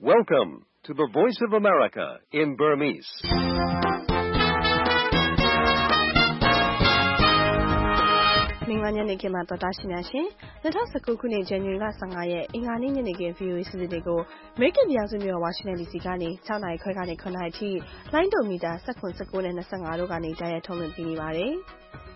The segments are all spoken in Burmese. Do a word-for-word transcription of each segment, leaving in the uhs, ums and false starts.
Welcome to the Voice of America in Burmese. ။မင်္ဂလာညနေခင်းမှာတော်တာရှင်များရှင်။၂၀၁၉ခုနှစ်ဇန်နဝါရီလ၁၅ရက်အင်္ဂါနေ့ညနေခင်း ဗီအိုအေ စီစဉ်တွေကိုအမေရိကန်ပြည်ထောင်စုမြို့ဝါရှင်တန်ဒီစီကနေ၆နာရီခွဲကနေ၇နာရီအထိလိုင်းဒုံမီတာ၁၇ ၁၉နဲ့၂၅တို့ကနေကြားရထုံးလွှင့်ပေးနေပါတယ်။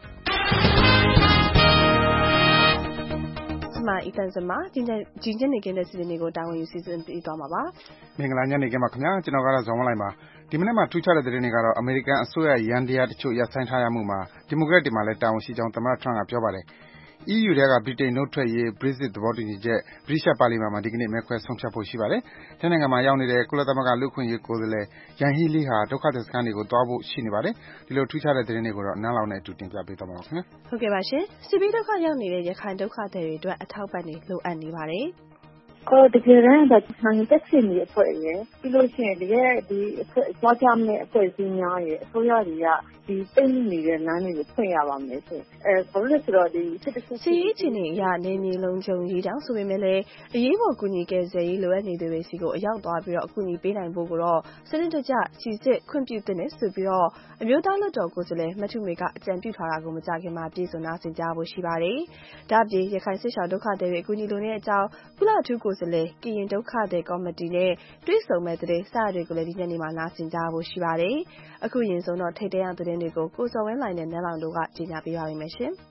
မအီတန်စမဒီညနေခင်းတဲ့စီစဉ်တွေကိုတာဝန်ယူစီစဉ်ပေးသွားမှာပါ။မင်္ဂလာညနေခင်းပါခင်ဗျာကျွန်တော်ကတော့ဇော်ဝင်းလိုက်ပါဒီမနေ့မှာထူးခြားတဲ့သတင်းတွေကတော့အမေရိကန်အစိုးရရန်တရားတချို့ရပ်ဆိုင်းထားရမှုမှာဒီမိုကရက်တွေမှာလည်းတာဝန်ရှိကြောင်းသမ္မတထရန့်ကပြောပါတယ်။ E U ထဲကဗြိတိန်နှုတ်ထွက်ရေး Brexit သဘောတူညီချက်ဗြိတိသျှပါလီမန်မှာဒီကနေ့မဲခွဲဆုံးဖြတ်ဖို့ရှိပါတယ်။ထိုင်းနိုင်ငံမှာရောက်နေတဲ့ကုလသမဂ္ဂလူ့အခွင့်အရေးကိုယ်စားလှယ်ယန်ဟီးလီဟာဒုက္ခသည်စခန်းတွေကိုသွားဖို့ရှိနေပါတယ်။ဒီလိုထူးခြားတဲ့သတင်းတွေကိုတော့နန်းလောင်နဲ့အတူတင်ပြပေးသွားပါမယ်ခင်ဗျာ။ဟုတ်ကဲ့ပါရှင်။စစ်ဘေးဒုက္ခရောက်နေတဲ့ရခိုင်ဒုက္ခသည်တွေအတွက်အထောက်ပံ့တွေလိုအပ်နေပါတယ်။အော်တကယ်တမ်းကဆိုင်တက်စီနေအဖွဲ့ရယ်ပြီးလို့ရှိရင်တကယ်ဒီအဖွဲ့သွားကြမယ့်အဖွဲ့အစည်းများရယ်အစိုးရတွေကဒီတိတ်နေတဲ့လမ်းတွေကိုဖွင့်ရပါမယ်ဆိုအဲဘာလို့လဲဆိုတော့ဒီစစ်တစစ်စီးချင်းတွေအရနေမြေလုံးချုံရေးတောင်ဆိုပေမဲ့လည်းအရေးပေါ်ကူညီကယ်ဆယ်ရေးလိုအပ်နေသူတွေစီကိုအရောက်သွားပြီးတော့အကူအညီပေးနိုင်ဖို့ကိုတော့စနစ်တကျစီစစ်ခွင့်ပြုတဲ့နဲ့ဆိုပြီးတော့အမျိုးသားလွှတ်တော်ကိုယ်စားလှယ်မထုမေကအကြံပြုထားတာကိုမကြခင်မှာပြည်စုံနာဆင်ကြားဖို့ရှိပါတယ်။ဒါ့အပြင်ရခိုင်စစ်ရှောင်ဒုက္ခသည်တွေအကူအညီလိုတဲ့အကြောင်းကုလအထူးကိုယ်စားလှယ်ကရင်ဒုက္ခသည်ကော်မတီနဲ့တွေ့ဆုံမဲ့တဲ့စရတွေကိုလည်းဒီညနေမှာနားဆင်ကြဖို့ရှိပါတယ်။အခုရင်ဆုံးတော့ထိတ်တဲအောင်သတင်းတွေကိုကိုစော်ဝင်းလိုင်းနဲ့နန်းလောင်တို့ကကြီးညာပေးပါမယ်ရှင်။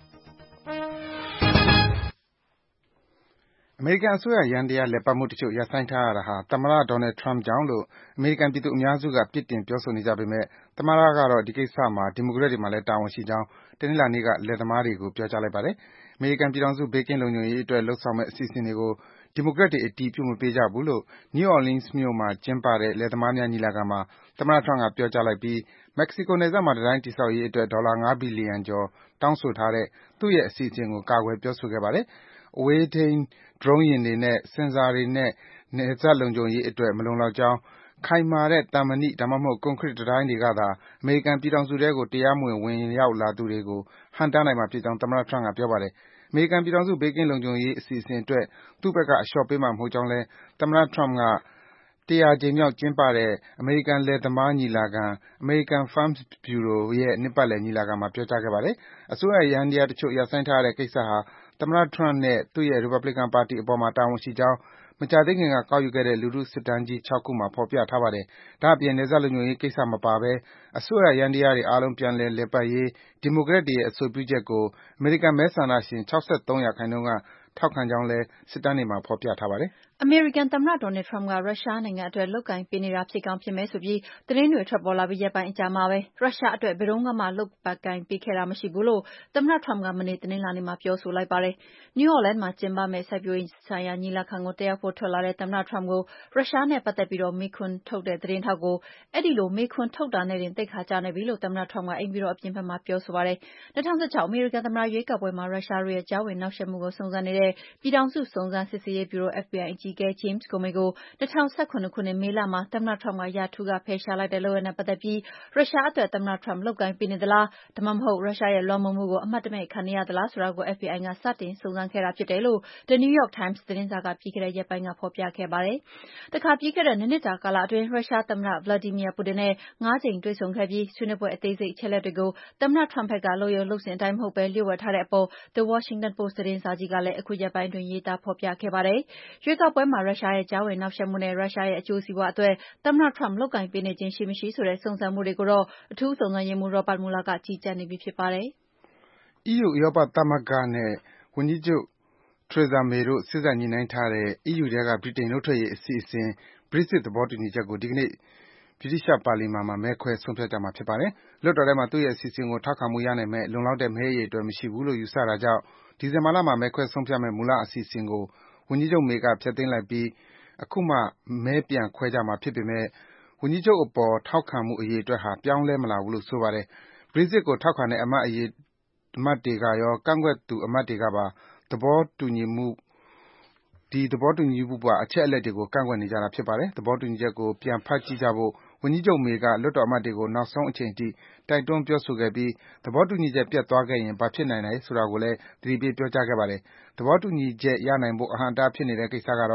အမေရိကန်အစိုးရရန်တရားလက်ပတ်မှုတချို့ရပ်ဆိုင်းထားရတာဟာသမ္မတ Donald Trump ကြောင့်လို့အမေရိကန်ပြည်သူအများစုကပြစ်တင်ပြောဆိုနေကြပေမဲ့သမ္မတကတော့ဒီကိစ္စမှာဒီမိုကရက်တွေမှာလည်းတာဝန်ရှိကြောင်းတနင်္လာနေ့ကလယ်သမားတွေကိုပြောကြားလိုက်ပါတယ်။အမေရိကန်ပြည်ထောင်စုဘေးကင်းလုံခြုံရေးအတွက်လုပ်ဆောင်မဲ့အစီအစဉ်တွေကိုဒီမိုကရက်တွေအတည်ပြုမပေးကြဘူးလို့ New Orleans မြို့မှာကျင်းပတဲ့လယ်သမားများညီလာခံမှာသမ္မတ Trump ကပြောကြားလိုက်ပြီးမက္ကဆီကိုနယ်စပ်မှာတံတိုင်းတည်ဆောက်ရေးအတွက်ဒေါ်လာ၅ဘီလီယံကျော်တောင်းဆိုထားတဲ့သူ့ရဲ့အစီအစဉ်ကိုကာကွယ်ပြောဆိုခဲ့ပါတယ်။အဝေးထိန်းဒရုန်းယာဉ်တွေနဲ့ဆင်ဆာတွေနဲ့နယ်စပ်လုံခြုံရေးအတွက်မလုံလောက်ကြောင်းခိုင်မာတဲ့သံမဏိဒါမှမဟုတ်ကွန်ကရစ်တံတိုင်းတွေကသာအမေရိကန်ပြည်ထောင်စုထဲကိုတရားမဝင်ဝင်ရောက်လာသူတွေကိုဟန့်တားနိုင်မှာဖြစ်ကြောင်းသမ္မတ Trump ကပြောပါတယ်။အမေရိကန်ပြည်ထောင်စုဘေးကင်းလုံခြုံရေးအစီအစဉ်အတွက်သူ့ဘက်ကအလျှော့ပေးမှာမဟုတ်ကြောင်းလည်းသမ္မတ Trump ကတရာကြိမ်မြောက်ကျင်းပတဲ့အမေရိကန်လယ်သမားညီလာခံ American Farm Bureau ရဲ့နှစ်ပတ်လည်ညီလာခံမှာပြောကြားခဲ့ပါတယ်။အစိုးရယန္တရားတချို့ရပ်ဆိုင်းထားရတဲ့ကိစ္စဟာသမ္မတ Trump နဲ့သူ့ရဲ့ Republican ပါတီအပေါ်မှာတာဝန်ရှိကြောင်းမကြာသေးခင်ကကောက်ယူခဲ့တဲ့လူထုစစ်တမ်းကြီး၆ခုမှာဖော်ပြထားပါတယ်။ဒါ့အပြင်နယ်စပ်လုံခြုံရေးကိစ္စမပါဘဲအစိုးရယန္တရားတွေအားလုံးပြန်လည်လည်ပတ်ရေးဒီမိုကရက်တွေရဲ့အဆိုပြုချက်ကိုအမေရိကန်မဲဆန္ဒရှင်၆၃ရာခိုင်နှုန်းကထောက်ခံကြောင်းလည်းစစ်တမ်းတွေမှာဖော်ပြထားပါတယ်။အမေရိကန်သမ္မတ Donald Trump ကရုရှားနိုင်ငံအတွက်လုပ်ကိုင်ပေးနေတာဖြစ်ကောင်းဖြစ်မယ်ဆိုပြီးသတင်းတွေထွက်ပေါ်လာပြီးရက်ပိုင်းအကြာမှာပဲရုရှားအတွက်ဘယ်တော့မှလုပ်ကိုင်ပေးခဲ့တာမရှိဘူးလို့သမ္မတ Trump ကမနေ့တနင်္လာနေ့မှာပြောဆိုလိုက်ပါတယ်။ New Orleans မှာကျင်းပမယ့်စိုက်ပျိုးရေးဆိုင်ရာညီလာခံကိုတက်ရောက်ဖို့ထွက်လာတဲ့သမ္မတ Trump ကိုရုရှားနဲ့ပတ်သက်ပြီးမေးခွန်းထုတ်တဲ့သတင်းထောက်ကိုအဲဒီလိုမေးခွန်းထုတ်တာနဲ့တင်သိက္ခာကျနေပြီလို့သမ္မတ Trump ကအိမ်ဖြူတော်အပြင်ဘက်မှာပြောဆိုပါတယ်။၂၀၁၆အမေရိကန်သမ္မတရွေးကောက်ပွဲမှာရုရှားတို့ရဲ့ကြားဝင်နှောက်ယှက်မှုကိုစုံစမ်းနေတဲ့ပြည်ထောင်စုစုံစမ်းစစ်ဆေးရေးဗျူရို F B I အကြီးအကဲ James Comey ကို၂၀၁၇ခုနှစ်မေလမှာသမ္မတ Trump ကရာထူးကဖယ်ရှားလိုက်တဲ့လုပ်ရပ်နဲ့ပတ်သက်ပြီးရုရှားအတွက်သမ္မတ Trump လုပ်ကိုင်ပေးနေသလားဒါမှမဟုတ်ရုရှားရဲ့လွှမ်းမိုးမှုကိုအမှတ်တမဲ့ခံနေရသလားဆိုတာကို F B I ကစတင်စုံစမ်းခဲ့တာဖြစ်တယ်လို့ The New York Times သတင်းစာကပြီးခဲ့တဲ့ရက်ပိုင်းကဖော်ပြခဲ့ပါတယ်။တခါပြီးခဲ့တဲ့၂နှစ်တာကာလအတွင်းရုရှားသမ္မတ Vladimir Putin နဲ့ငါးကြိမ်တွေ့ဆုံခဲ့ပြီးဆွေးနွေးပွဲအသေးစိတ်အချက်အလက်တွေကိုသမ္မတ Trump ဘက်ကလုပ်ရိုးလုပ်စဉ်အတိုင်းမဟုတ်ဘဲလျှို့ဝှက်ထားတဲ့အပေါ် The Washington Post သတင်းစာကြီးကလည်းအခုရက်ပိုင်းအတွင်းရေးသားဖော်ပြခဲ့ပါတယ်။ရွေးကောက်ပွဲမှာရုရှားရဲ့ကြားဝင်နှောက်ယှက်မှုနဲ့ရုရှားရဲ့အကျိုးစီးပွားအတွက်သမ္မတ Trump လုပ်ကိုင်ပေးနေခြင်းရှိမရှိဆိုတဲ့စုံစမ်းမှုတွေကိုတော့အထူးစုံစမ်းရေးမှူး Robert Mueller ကကြီးကြပ်နေပြီဖြစ်ပါတယ်။ E U ဥရောပသမဂ္ဂနဲ့ဝန်ကြီးချုပ် Theresa May တို့စေ့စပ်ညှိနှိုင်းထားတဲ့ E U ထဲကဗြိတိန်နှုတ်ထွက်ရေးအစီအစဉ် Brexit သဘောတူညီချက်ကိုဒီကနေ့ဗြိတိသျှပါလီမန်မှာမဲခွဲဆုံးဖြတ်ကြမှာဖြစ်ပါတယ်။လွှတ်တော်ထဲမှာသူ့ရဲ့အစီအစဉ်ကိုထောက်ခံမှုရနိုင်မဲ့လုံလောက်တဲ့မဲအရေအတွက်မရှိဘူးလို့ယူဆတာကြောင့်ဒီဇင်ဘာလမှာမဲခွဲဆုံးဖြတ်မယ့်မူလအစီအစဉ်ကိုဝန်ကြီးချုပ် May ကဖျက်သိမ်းလိုက်ပြီးအခုမှမဲပြန်ခွဲကြမှာဖြစ်ပေမဲ့ဝန်ကြီးချုပ်အပေါ်ထောက်ခံမှုအရေအတွက်ဟာပြောင်းလဲမလာဘူးလို့ဆိုပါတယ်။ Brexit ကိုထောက်ခံတဲ့အမတ်အရေအမတ်တွေကရောကန့်ကွက်သူအမတ်တွေကပါသဘောတူညီမှုဒီသဘောတူညီမှုပါအချက်အလက်တွေကိုကန့်ကွက်နေကြတာဖြစ်ပါတယ်။သဘောတူညီချက်ကိုပြန်ဖတ်ကြည့်ကြဖို့ဝန်ကြီးချုပ် May ကလွှတ်တော်အမတ်တွေကိုနောက်ဆုံးအချိန်ထိတိုက်တွန်းပြောဆိုခဲ့ပြီးသဘောတူညီချက်ပျက်သွားခဲ့ရင်ဘာဖြစ်နိုင်တယ်ဆိုတာကိုလည်းသတိပေးပြောကြားခဲ့ပါတယ်။သဘောတူညီချက်ရနိုင်ဖို့အဟန့်အတားဖြစ်နေတဲ့ကိစ္စကတော့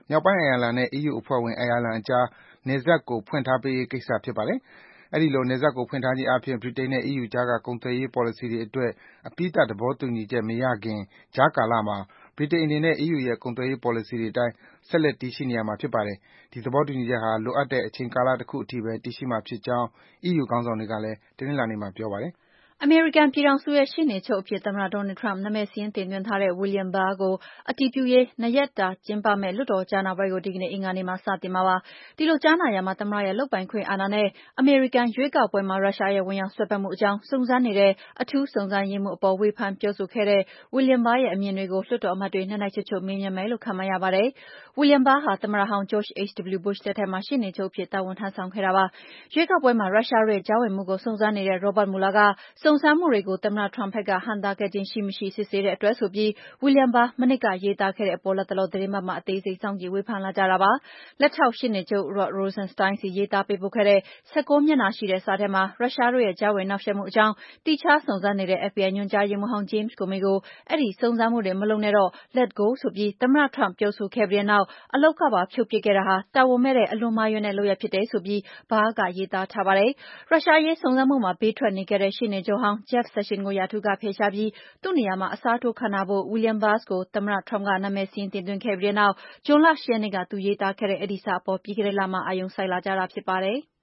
မြောက်ပိုင်းအိုင်ယာလန်နဲ့ အီးယူအဖွဲ့ဝင်အိုင်ယာလန်အကြား နယ်စပ်ကို ဖွင့်ထားပေးရေးကိစ္စဖြစ်ပါတယ်။ အဲဒီလို နယ်စပ်ကို ဖွင့်ထားခြင်းအားဖြင့် ဗြိတိန်နဲ့ အီးယူအကြားက ကုန်သွယ်ရေးပေါ်လစီတွေအတွက် အပြီးသတ် သဘောတူညီချက်မရခင် ကြားကာလမှာ ဗြိတိန်အနေနဲ့ အီးယူရဲ့ ကုန်သွယ်ရေးပေါ်လစီတွေအတိုင်း ဆက်လက် တည်ရှိနေရမှာဖြစ်ပါတယ်။ ဒီသဘောတူညီချက်ဟာ လိုအပ်တဲ့ အချိန်ကာလတခုအထိပဲ တည်ရှိမှာဖြစ်ကြောင်း အီးယူခေါင်းဆောင်တွေကလည်း တနင်္လာနေ့မှာ ပြောပါတယ်။အမေရိကန်ပြည်ထောင်စုရဲ့ ရှေ့နေချုပ်အဖြစ် သမ္မတ Donald Trump နာမည်စာရင်းတင်သွင်းထားတဲ့ William Barr ကို အတည်ပြုရေး နှစ်ရက်တာကျင်းပမယ့် လွှတ်တော်ကြားနာပွဲကို ဒီကနေ့ အင်္ဂါနေ့မှာ စတင်မှာပါ။ ဒီလိုကြားနာရာမှာ သမ္မတရဲ့ လုပ်ပိုင်ခွင့်အာဏာနဲ့ အမေရိကန်ရွေးကောက်ပွဲမှာ ရုရှားရဲ့ ဝင်ရောက်စွက်ဖက်မှုအကြောင်း စုံစမ်းနေတဲ့ အထူးစုံစမ်းရေးမှူးအပေါ် ဝေဖန်ပြောဆိုခဲ့တဲ့ William Barr ရဲ့ အမြင်တွေကို လွှတ်တော်အမတ်တွေ နက်နက်ချွတ်ချွတ် မေးမြန်းမယ်လို့ ခန့်မှန်းရပါတယ်။ William Barr ဟာ သမ္မတဟောင်း George H W Bush လက်ထက်မှာ ရှေ့နေချုပ်အဖြစ် တာဝန်ထမ်းဆောင်ခဲ့တာပါ။ ရွေးကောက်ပွဲမှာ ရုရှားရဲ့ ကြားဝင်မှုကို စုံစမ်းနေတဲ့ Robert Mueller က စုံစမ်းမှုတွေကို သမ္မတ Trump ဘက်က ဟန့်တားခဲ့ခြင်း ရှိမရှိ စစ်ဆေးတဲ့အတွက်ဆိုပြီး William Barr မနှစ်က ရေးသားခဲ့တဲ့အပေါ် လတ်တလော သီတင်းပတ်မှာ အသေးစိတ် စောင့်ကြည့် ဝေဖန်လာကြတာပါ။ လက်ထောက်ရှေ့နေချုပ် Rod Rosenstein ဆီ ရေးသားပေးပို့ခဲ့တဲ့ ၁၉ မျက်နှာရှိတဲ့ စာထဲမှာ ရုရှားတို့ရဲ့ ကြားဝင်နှောင့်ယှက်မှုအကြောင်း သီးခြားစုံစမ်းနေတဲ့ F B I ညွှန်ကြားရေးမှူးဟောင်း James Comey ကို အဲဒီစုံစမ်းမှုတွေ မလုပ်နဲ့တော့ Let go ဆိုပြီး သမ္မတ Trump ပြောဆိုခဲ့ပြီးတဲ့နောက် အလုပ်ကပါ ဖြုတ်ပစ်ခဲ့တာဟာ တာဝန်မဲ့တဲ့ အလွန်မှားယွင်းတဲ့ လုပ်ရပ်ဖြစ်တယ်ဆိုပြီး Barr က ရေးသားထားပါတယ်။ ရုရှားအရေး စုံစမ်းမှုမှာ ဘေးထွက်နေခဲ့တဲ့ ရှေ့နေချုပ်ဟောင်း Jeff Sessions ကို ရာထူးက ဖယ်ရှားပြီး သူ့နေရာမှာ အစားထိုးခန့်ထားဖို့ William Barr ကို သမ္မတ Trump က နာမည်စာရင်းတင်သွင်းခဲ့ပြီးတဲ့နောက် ဇွန်လ ၈ ရက်နေ့က သူရေးသားခဲ့တဲ့ အဲဒီစာအပေါ် ပြီးခဲ့တဲ့လမှာ အာရုံစိုက်လာကြတာဖြစ်ပါတယ်။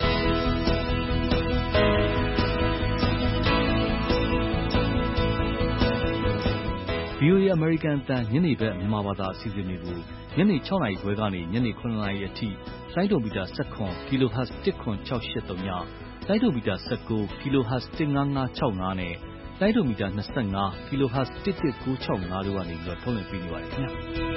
V O A အမေရိကန်အသံ ညနေဘက်မြန်မာဘာသာအစီအစဉ်တွေကို ညနေ ၆ နာရီခွဲကနေ ညနေ ၇ နာရီအထိလိုင်းဒုံမီတာ ၁၇ kHz ၁၇၆၈၃ ည၊ လိုင်းဒုံမီတာ ၁၉ kHz ၁၅၅၆၅ နဲ့ လိုင်းဒုံမီတာ ၂၅ kHz ၁၁၉၆၅ တို့ကနေ ထုတ်လွှင့်ပေးနေပါတယ်ခင်ဗျာ။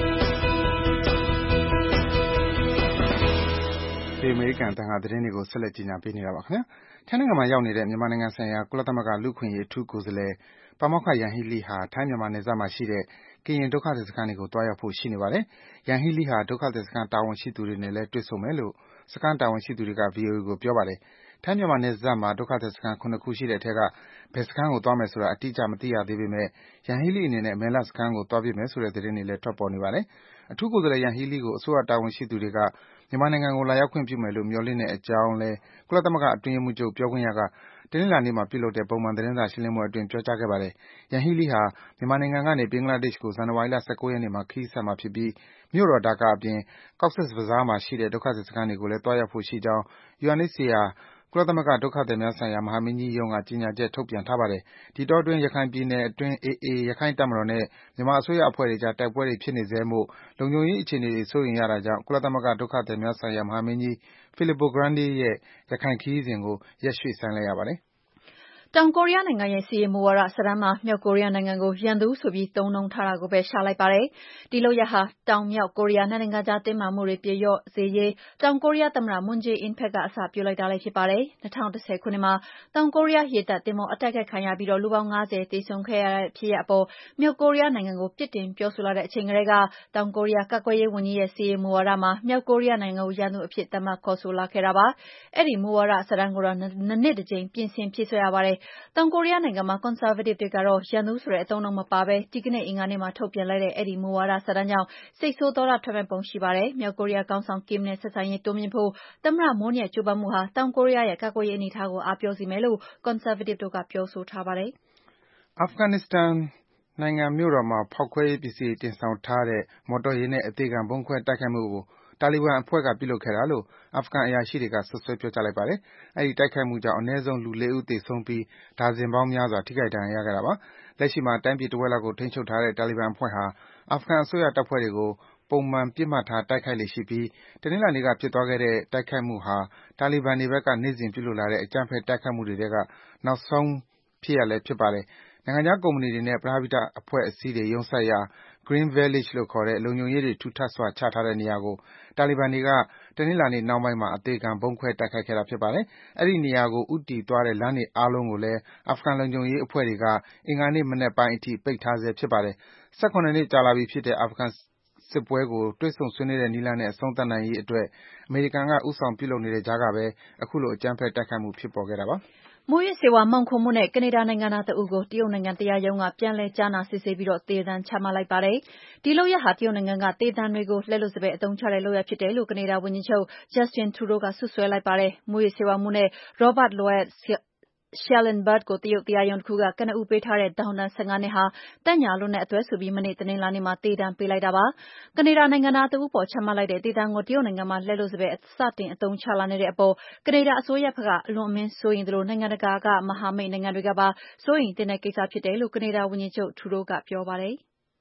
ဒီအမေရိကန်အသံက သတင်းတွေကို ဆက်လက်ကြီးညာပေးနေတာပါခင်ဗျာ။ ထိုင်းနိုင်ငံမှာရောက်နေတဲ့ မြန်မာနိုင်ငံဆိုင်ရာ ကုလသမဂ္ဂလူ့အခွင့်အရေးအထူးကိုယ်စားလှယ် ပါမောက္ခ Yanghee Lee ဟာ ထိုင်း-မြန်မာနယ်စပ်မှာရှိတဲ့ ကရင်ဒုက္ခသည်စခန်းတွေကို သွားရောက်ဖို့ ရှိနေပါတယ်။ Yanghee Lee ဟာ ဒုက္ခသည်စခန်းတာဝန်ရှိသူတွေနဲ့လည်း တွေ့ဆုံမယ်လို့ စခန်းတာဝန်ရှိသူတွေက ဗွီအိုအေကို ပြောပါတယ်။ ထိုင်း-မြန်မာနယ်စပ်မှာ ဒုက္ခသည်စခန်း ၇ ခုရှိတဲ့အထဲက ဘယ်စခန်းကို သွားမယ်ဆိုတာ အတိအကျ မသိရသေးပေမယ့် Yanghee Lee အနေနဲ့ မယ်လစခန်းကို သွားဖြစ်မယ်ဆိုတဲ့ သတင်းတွေလည်း ထွက်ပေါ်နေပါတယ်။ အထူးကိုယ်စားလှယ် Yanghee Lee ကို အစိုးရတာဝန်ရှိသူတွေက မြန်မာနိုင်ငံကို လာရောက်ခွင့်ပြုမယ်လို့ မျှော်လင့်တဲ့အကြောင်းလည်း ကုလသမဂ္ဂအတွင်းရေးမှူးချုပ် ပြောခွင့်ရက တနင်္လာနေ့မှာ ပြုလုပ်တဲ့ ပုံမှန်သတင်းစာရှင်းလင်းပွဲအတွင်း ပြောကြားခဲ့ပါတယ်။ Yanghee Lee ဟာ မြန်မာနိုင်ငံကနေ ဘင်္ဂလားဒေ့ရှ်ကို ဇန်နဝါရီလ ၁၉ ရက်နေ့မှာ ခရီးဆက်မှာဖြစ်ပြီး မြို့တော် ဒါကာအပြင် Cox's Bazar မှာရှိတဲ့ ဒုက္ခသည်စခန်းတွေကိုလည်း သွားရောက်ဖို့ရှိကြောင်း U N H C R ကုလသမဂ္ဂဒုက္ခသည်များဆိုင်ရာ မဟာမင်းကြီးရုံးက ကြေညာချက် ထုတ်ပြန်ထားပါတယ်။ ဒီအတောအတွင်း ရခိုင်ပြည်နယ်အတွင်း A A ရခိုင့်တပ်မတော်နဲ့ မြန်မာအစိုးရအဖွဲ့တွေအကြား တိုက်ပွဲတွေဖြစ်နေဆဲမို့ လုံခြုံရေးအခြေအနေတွေ စိုးရိမ်ရတာကြောင့် ကုလသမဂ္ဂဒုက္ခသည်များဆိုင်ရာ မဟာမင်းကြီး Filippo Grandi ရဲ့ ရခိုင်ခရီးစဉ်ကို ရက်ရွှေ့ဆိုင်းလိုက်ရပါတယ်။တောင်ကိုရီးယားနိုင်ငံရဲ့ စစ်ရေးမူဝါဒစာတမ်းမှာ မြောက်ကိုရီးယားနိုင်ငံကို ရန်သူဆိုပြီး သုံးနှုန်းထားတာကို ပယ်ရှားလိုက်ပါတယ်။ ဒီလုပ်ရပ်ဟာ တောင်-မြောက်ကိုရီးယား နှစ်နိုင်ငံကြား တင်းမာမှုတွေ ပြေလျော့စေရေး တောင်ကိုရီးယားသမ္မတ Moon Jae-in ဘက်က အစပျိုးလိုက်တာလည်း ဖြစ်ပါတယ်။ ၂၀၁၀ ခုနှစ်မှာ တောင်ကိုရီးယား ရေတပ်သင်္ဘော အတိုက်ခိုက်ခံရပြီး လူပေါင်း ၅၀ သေဆုံးခဲ့ရတဲ့ ဖြစ်ရပ်အပေါ် မြောက်ကိုရီးယားနိုင်ငံကို ပြစ်တင်ပြောဆိုလာတဲ့အချိန်ကတည်းက တောင်ကိုရီးယား ကာကွယ်ရေးဝန်ကြီးရဲ့ စစ်ရေးမူဝါဒမှာ မြောက်ကိုရီးယားနိုင်ငံကို ရန်သူအဖြစ် သတ်မှတ်ခေါ်ဆိုလာခဲ့တာပါ။ အဲဒီမူဝါဒစာတမ်းကိုတော့ ၂ နှစ်တကြိမ် ပြင်ဆင်ဖြည့်စွက်ရပါတယ်။ တောင်ကိုရီးယားနိုင်ငံမှာ ကွန်ဆာဗေးတစ်တွေကတော့ ရန်သူဆိုတဲ့ အသုံးအနှုန်းမပါဘဲ ဒီကနေ့ အင်္ဂါနေ့မှာ ထုတ်ပြန်လိုက်တဲ့ အဲဒီမူဝါဒစာတမ်းကြောင့် စိတ်ဆိုးဒေါသထွက်မယ့်ပုံ ရှိပါတယ်။ မြောက်ကိုရီးယားခေါင်းဆောင် Kim နဲ့ ဆက်ဆံရေးတိုးမြှင့်ဖို့ သမ္မတ Moon ရဲ့ ကြိုးပမ်းမှုဟာ တောင်ကိုရီးယားရဲ့ ကာကွယ်ရေးအနေအထားကို အားပျော့စေမယ်လို့ ကွန်ဆာဗေးတစ်တို့က ပြောဆိုထားပါတယ်။ အာဖဂန်နစ္စတန်နိုင်ငံမြို့တော်မှာ ဖောက်ခွဲရေးပစ္စည်းတွေ တင်ဆောင်ထားတဲ့ မော်တော်ယာဉ်နဲ့ အသေခံဗုံးခွဲတိုက်ခိုက်မှုကို တာလီဘန်အဖွဲ့က ပြုလုပ်ခဲ့တာလို့ အာဖဂန်အရာရှိတွေက စွပ်စွဲ ပြောကြားလိုက်ပါတယ်။ အဲဒီတိုက်ခိုက်မှုကြောင့် အနည်းဆုံး လူ ၄ ဦး သေဆုံးပြီး ဒါဇင်ပေါင်းများစွာ ထိခိုက်ဒဏ်ရာရခဲ့တာပါ။ လက်ရှိမှာ တိုင်းပြည်တဝက်လောက်ကို ထိန်းချုပ်ထားတဲ့ တာလီဘန်အဖွဲ့ဟာ အာဖဂန်အစိုးရတပ်ဖွဲ့တွေကို ပုံမှန် ပစ်မှတ်ထား တိုက်ခိုက်လေ့ရှိပြီး တနင်္လာနေ့က ဖြစ်သွားခဲ့တဲ့ တိုက်ခိုက်မှုဟာ တာလီဘန်တွေဘက်က နေ့စဉ်ပြုလုပ်လာတဲ့ အကြမ်းဖက် တိုက်ခိုက်မှုတွေထဲက နောက်ဆုံးဖြစ်ရပ်လည်း ဖြစ်ပါတယ်။ နိုင်ငံခြားကုမ္ပဏီတွေနဲ့ ပရဟိတအဖွဲ့အစည်းတွေ ရုံးစိုက်ရာ Green Village လို့ခေါ်တဲ့ လုံခြုံရေးတွေ ထူထပ်စွာ ချထားတဲ့နေရာကို တာလီဘန်တွေက တနင်္လာနေ့နှောင်းပိုင်းမှာ အသေခံဗုံးခွဲ တိုက်ခိုက်ခဲ့တာ ဖြစ်ပါတယ်။ အဲဒီနေရာကို ဦးတည်သွားတဲ့ လမ်းတွေအားလုံးကိုလည်း အာဖဂန်လုံခြုံရေးအဖွဲ့တွေက အင်္ဂါနေ့မနက်ပိုင်းအထိ ပိတ်ထားဆဲ ဖြစ်ပါတယ်။ ၁၇ နှစ်ကြာလာပြီဖြစ်တဲ့ အာဖဂန်စစ်ပွဲကို တွေ့ဆုံဆွေးနွေးတဲ့နည်းလမ်းနဲ့ အဆုံးသတ်နိုင်ရေးအတွက် အမေရိကန်က ဦးဆောင်ပြုလုပ်နေတဲ့ကြားကဘဲ အခုလို အကြမ်းဖက် တိုက်ခိုက်မှု ဖြစ်ပေါ်ခဲ့တာပါ။မိုးရေးစေဝါမှောင်ခိုမှုနဲ့ကနေဒါနိုင်ငံသားတဦးကိုတရုတ်နိုင်ငံတရားရုံးကပြန်လည်ကြားနာစစ်ဆေးပြီးတော့သေဒဏ်ချမှတ်လိုက်ပါတယ်။ဒီလုပ်ရပ်ဟာတရုတ်နိုင်ငံကသေဒဏ်တွေကိုလက်လွတ်စပယ်အသုံးချတဲ့လုပ်ရပ်ဖြစ်တယ်လို့ကနေဒါဝန်ကြီးချုပ် Justin Trudeau ကစွပ်စွဲလိုက်ပါတယ်။မိုးရေးစေဝါမှုနဲ့ Robert Lloyd Schellenberg ကိုတရုတ်တရားရုံးတစ်ခုကကနဦးပေးထားတဲ့ထောင်ဒဏ် ၁၅ နှစ်ဟာသက်ညှာလွန်းတဲ့အတွက်ဆိုပြီးမနေ့တနင်္လာနေ့မှာသေဒဏ်ပေးလိုက်တာပါ။ကနေဒါနိုင်ငံသားတဦးပေါ်ချမှတ်လိုက်တဲ့သေဒဏ်ကိုတရုတ်နိုင်ငံမှာလက်လွတ်စပယ်စတင်အသုံးချလာနေတဲ့အပေါ်ကနေဒါအစိုးရဘက်ကအလွန်အမင်းစိုးရိမ်သလိုနိုင်ငံတကာကမဟာမိတ်နိုင်ငံတွေကပါစိုးရိမ်တဲ့ကိစ္စဖြစ်တယ်လို့ကနေဒါဝန်ကြီးချုပ် Trudeau ကပြောပါတယ်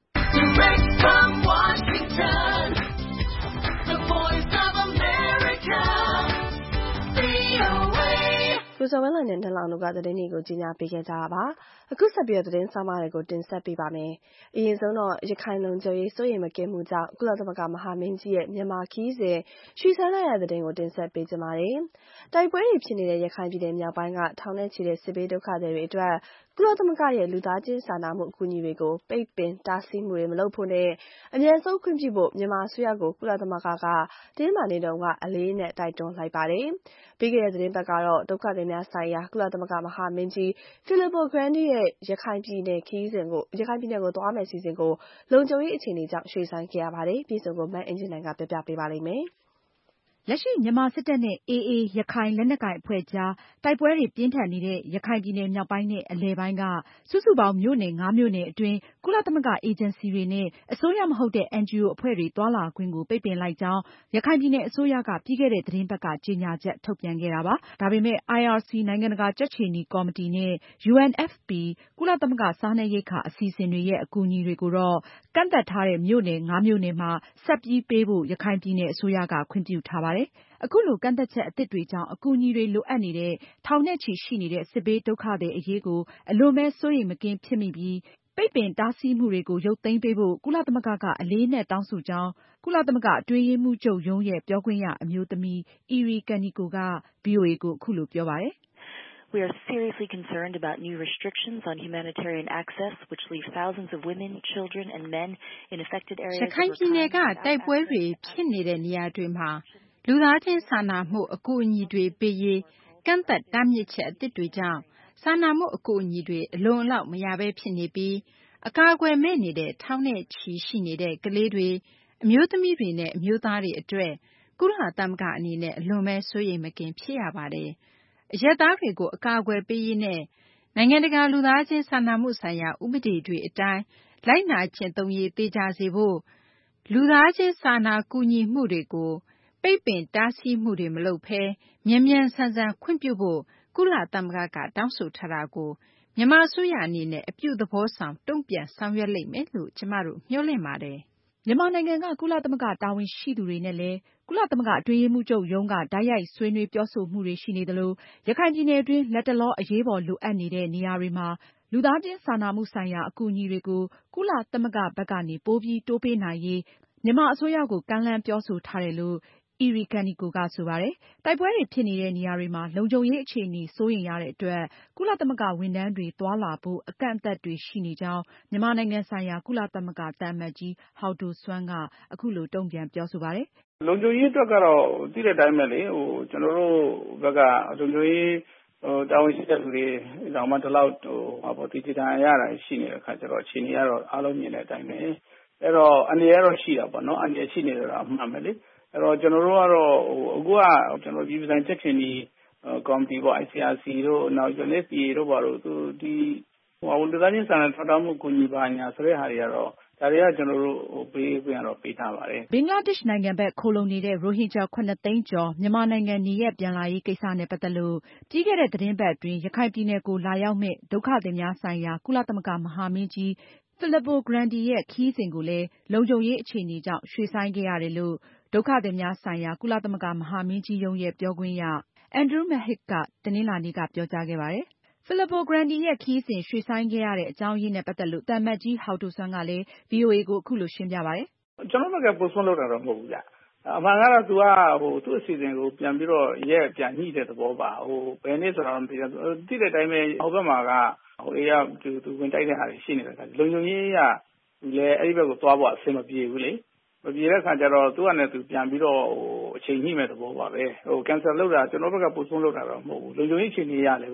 ကိုဇော်ဝင်းလှိုင်နဲ့နန်းလောင်တို့ကသတင်းတွေကိုကြီးညာပေးခဲ့ကြတာပါ။အခုဆက်ပြီးသတင်းဆောင်မတွေကိုတင်ဆက်ပေးပါမယ်။အရင်ဆုံးတော့ရခိုင်လုံခြုံရေးစိုးရိမ်မကင်းမှုကြောင့်ကုလသမဂ္ဂမဟာမင်းကြီးရဲ့မြန်မာခီးစဉ်ရွှေ့ဆိုင်းလိုက်ရတဲ့သတင်းကိုတင်ဆက်ပေးကြပါမယ်။တိုက်ပွဲတွေဖြစ်နေတဲ့ရခိုင်ပြည်နယ်မြောက်ပိုင်းကထောင်နဲ့ချီတဲ့စစ်ဘေးဒုက္ခသည်တွေအတွက်ကုလသမဂ္ဂရဲ့လူသားချင်းစာနာမှုအကူအညီတွေကိုပိတ်ပင်တားဆီးမှုတွေမလုပ်ဖို့နဲ့အမြန်ဆုံးခွင့်ပြုဖို့မြန်မာအစိုးရကိုကုလသမဂ္ဂကတင်းမာနေတုန်းကအလေးနဲ့တိုက်တွန်းလိုက်ပါတယ်။ပြီးခဲ့တဲ့သတင်းပတ်ကတော့ဒုက္ခသည်များဆိုင်ရာကုလသမဂ္ဂမဟာမင်းကြီး Filippo Grandi ရဲ့ရခိုင်ပြည်နယ်ခီးစဉ်ကိုရခိုင်ပြည်နယ်ကိုသွားမယ့်အစီအစဉ်ကိုလုံခြုံရေးအခြေအနေကြောင့်ရွှေ့ဆိုင်းခဲ့ရပါတယ်။ပြည်စုံကိုမန်းအင်ဂျင်နိုင်ကပြပြပေးပါလိမ့်မယ်။လက်ရှိမြန်မာစစ်တပ်နဲ့ အေအေ ရခိုင်လက်နက်ကိုင်အဖွဲ့ကြားတိုက်ပွဲတွေပြင်းထန်နေတဲ့ရခိုင်ပြည်နယ်မြောက်ပိုင်းနဲ့အလယ်ပိုင်းကစုစုပေါင်းမြို့နယ်ငါးမြို့နယ်အတွင်းကုလသမဂ္ဂအေဂျင်စီတွေနဲ့အစိုးရမဟုတ်တဲ့ အန်ဂျီအို အဖွဲ့တွေသွားလာခွင့်ကိုပိတ်ပင်လိုက်ကြောင်းရခိုင်ပြည်နယ်အစိုးရကပြီးခဲ့တဲ့သတင်းပတ်ကကြေညာချက်ထုတ်ပြန်ခဲ့တာပါ။ဒါပေမဲ့ အိုင်အာစီ နိုင်ငံတကာကြက်ခြေနီကော်မတီနဲ့ ယူအန်အက်ဖ်ပီ ကုလသမဂ္ဂစားနပ်ရိက္ခာအစီအစဉ်တွေရဲ့အကူအညီတွေကိုတော့ကန့်သတ်ထားတဲ့မြို့နယ်ငါးမြို့နယ်မှာဆက်ပြီးပေးဖို့ရခိုင်ပြည်နယ်အစိုးရကခွင့်ပြုထားပါတယ်။အခုလိုကန့်သတ်ချက်အသစ်တွေကြောင့်အကူအညီတွေလိုအပ်နေတဲ့ထောင်နဲ့ချီရှိနေတဲ့စစ်ဘေးဒုက္ခသည်အရေးကိုအလွန်ပဲစိုးရိမ်မကင်းဖြစ်မိပြီးပိတ်ပင်တားဆီးမှုတွေကိုရုပ်သိမ်းပေးဖို့ကုလသမဂ္ဂကအလေးအနက်တောင်းဆိုကြောင်းကုလသမဂ္ဂအတွင်းရေးမှူးချုပ်ရုံးရဲ့ပြောခွင့်ရအမျိုးသမီး Eri Kaneko က ဗွီအိုအေကိုအခုလိုပြောပါတယ်။ We are seriously concerned about new restrictions on humanitarian access, which leave thousands of women, children, and men in affected areas. ရခိုင်ပြည်နယ်ကတိုက်ပွဲတွေဖြစ်နေတဲ့နေရာတွေမှာလူသားချင်းစာနာမှုအကူအညီတွေပေးရေးကန့်သတ်တားမြစ်ချက်အသစ်တွေကြောင့်စာနာမှုအကူအညီတွေအလုံအလောက်မရဘဲဖြစ်နေပြီးအကာအကွယ်မဲ့နေတဲ့ထောင်နဲ့ချီရှိနေတဲ့ကလေးတွေအမျိုးသမီးတွေနဲ့အမျိုးသားတွေအတွက်ကုလသမဂ္ဂအနေနဲ့အလွန်ပဲစိုးရိမ်မကင်းဖြစ်ရပါတယ်။အရပ်သားတွေကိုအကာအကွယ်ပေးရေးနဲ့နိုင်ငံတကာလူသားချင်းစာနာမှုဆိုင်ရာဥပဒေတွေအတိုင်းလိုက်နာကျင့်သုံးရေးသေချာစေဖို့လူသားချင်းစာနာကူညီမှုတွေကိုပိတ်ပင်တားဆီးမှုတွေမလုပ်ဘဲမြန်မြန်ဆန်ဆန်ခွင့်ပြုဖို့ကုလသမဂ္ဂကတောင်းဆိုထားတာကိုမြန်မာအစိုးရအနေနဲ့အပြုသဘောဆောင်တုံ့ပြန်ဆောင်ရွက်လိမ့်မယ်လို့ကျမတို့မျှော်လင့်ပါတယ်။မြန်မာနိုင်ငံကကုလသမဂ္ဂတာဝန်ရှိသူတွေနဲ့လည်းကုလသမဂ္ဂအတွင်းရေးမှူးချုပ်ရုံးကတိုက်ရိုက်ဆွေးနွေးပြောဆိုမှုတွေရှိနေသလိုရခိုင်ပြည်နယ်အတွင်းလတ်တလောအရေးပေါ်လိုအပ်နေတဲ့နေရာတွေမှာလူသားချင်းစာနာမှုဆိုင်ရာအကူအညီတွေကိုကုလသမဂ္ဂဘက်ကနေပိုပြီးတိုးပေးနိုင်ရေးမြန်မာအစိုးရကိုကမ်းလှမ်းပြောဆိုထားတယ်လို့Eri Kaneko ကဆိုပါတယ်။တိုက်ပွဲတွေဖြစ်နေတဲ့နေရာတွေမှာလုံခြုံရေးအခြေအနေစိုးရိမ်ရတဲ့အတွက်ကုလသမဂ္ဂဝန်ထမ်းတွေသွားလာဖို့အကန့်အသတ်တွေရှိနေကြောင်းမြန်မာနိုင်ငံဆိုင်ရာကုလသမဂ္ဂသံအမတ်ကြီးဟောက်ဒိုဆွမ်းကအခုလိုတုံ့ပြန်ပြောဆိုပါတယ်။လုံခြုံရေးအတွက်ကတော့သိတဲ့အတိုင်းပဲလေဟိုကျွန်တော်တို့ဘက်ကလုံခြုံရေးဟိုတာဝန်ရှိတဲ့လူတွေတောင်မှဒီလောက်ဟိုဟာပေါ့ဒီဒေတာရတာရှိနေတဲ့အခါကျတော့အခြေအနေကတော့အားလုံးမြင်တဲ့အတိုင်းပဲအဲ့တော့အနေရတော့ရှိတာပေါ့နော်အနေရှိနေတယ်တော့အမှန်ပဲလေအဲ့တော့ကျွန်တော်တို့ကတော့ဟိုအခုကကျွန်တော်ဒီဒီဇိုင်းချက်ချင်းဒီကော်မတီပေါ့ အိုင် စီ အာർ စီ တို့နောက် ယူ အန် အက်ဖ် ပီ အေ တို့ပါလို့သူဒီဟိုဝန်ထမ်းချင်းစာနာထောက်ထားမှုကူညီပါညာဆိုတဲ့ဟာတွေကတော့ဒါတွေကကျွန်တော်တို့ဟိုပေးခွင့်ရတော့ပေးထားပါတယ်ဘင်္ဂလားဒေ့ရှ်နိုင်ငံဘက်ခိုလုံနေတဲ့ရိုဟင်ဂျာခုနှစ်သိန်းကျော်မြန်မာနိုင်ငံနေရပ်ပြန်လာရေးကိစ္စနဲ့ပတ်သက်လို့ပြီးခဲ့တဲ့သတင်းပတ်အတွင်းရခိုင်ပြည်နယ်ကိုလာရောက်မဲ့ဒုက္ခသည်များဆိုင်ရာကုလသမဂ္ဂမဟာမင်းကြီးFilippo Grandi ရဲ့ခရီးစဉ်ကိုလည်းလုံခြုံရေးအခြေအနေကြောင့်ရွှေ့ဆိုင်းခဲ့ရတယ်လို့ဒုက္ခသည်များဆိုင်ရာကုလသမဂ္ဂမဟာမင်းကြီးရုံးရဲ့ပြောခွင့်ရ Andrew Mahich ကတနင်္လာနေ့ကပြောကြားခဲ့ပါတယ်။ Filippo Grandi ရဲ့ခရီးစဉ်ရွှေ့ဆိုင်းခဲ့ရတဲ့အကြောင်းရင်းနဲ့ပတ်သက်လို့သံအမတ်ကြီးဟောက်ဒိုဆွမ်းကလည်း ဗွီအိုအေကိုအခုလိုရှင်းပြပါတယ်။ကျွန်တော်ဘက်က postpone လုပ်တာတော့မဟုတ်ဘူးဗျ။အမှန်ကတော့သူကဟိုသူ့အစီအစဉ်ကိုပြန်ပြီးတော့ရက်ပြန်ညှိတဲ့သဘောပါဟိုဘယ်နေ့ဆိုတော့မသိဘူးတိတဲ့အတိုင်းပဲဟိုဘက်မှာကဟိုအေးရသူသူဝင်တိုက်တဲ့ဟာတွေရှိနေတဲ့အခါလုံခြုံရေးကလည်းအဲ့ဒီဘက်ကိုသွားဖို့အဆင်မပြေဘူးလေမပြေတဲ့ခါကျတော့သူကလည်းသူပြန်ပြီးတော့ဟိုအချိန်ညှိမဲ့သဘောပါပဲဟို cancel လုပ်တာကျွန်တော်ဘက်က postpone လုပ်တာတော့မဟုတ်ဘူးလုံခြုံရေးအခြေအနေရလည်းပဲ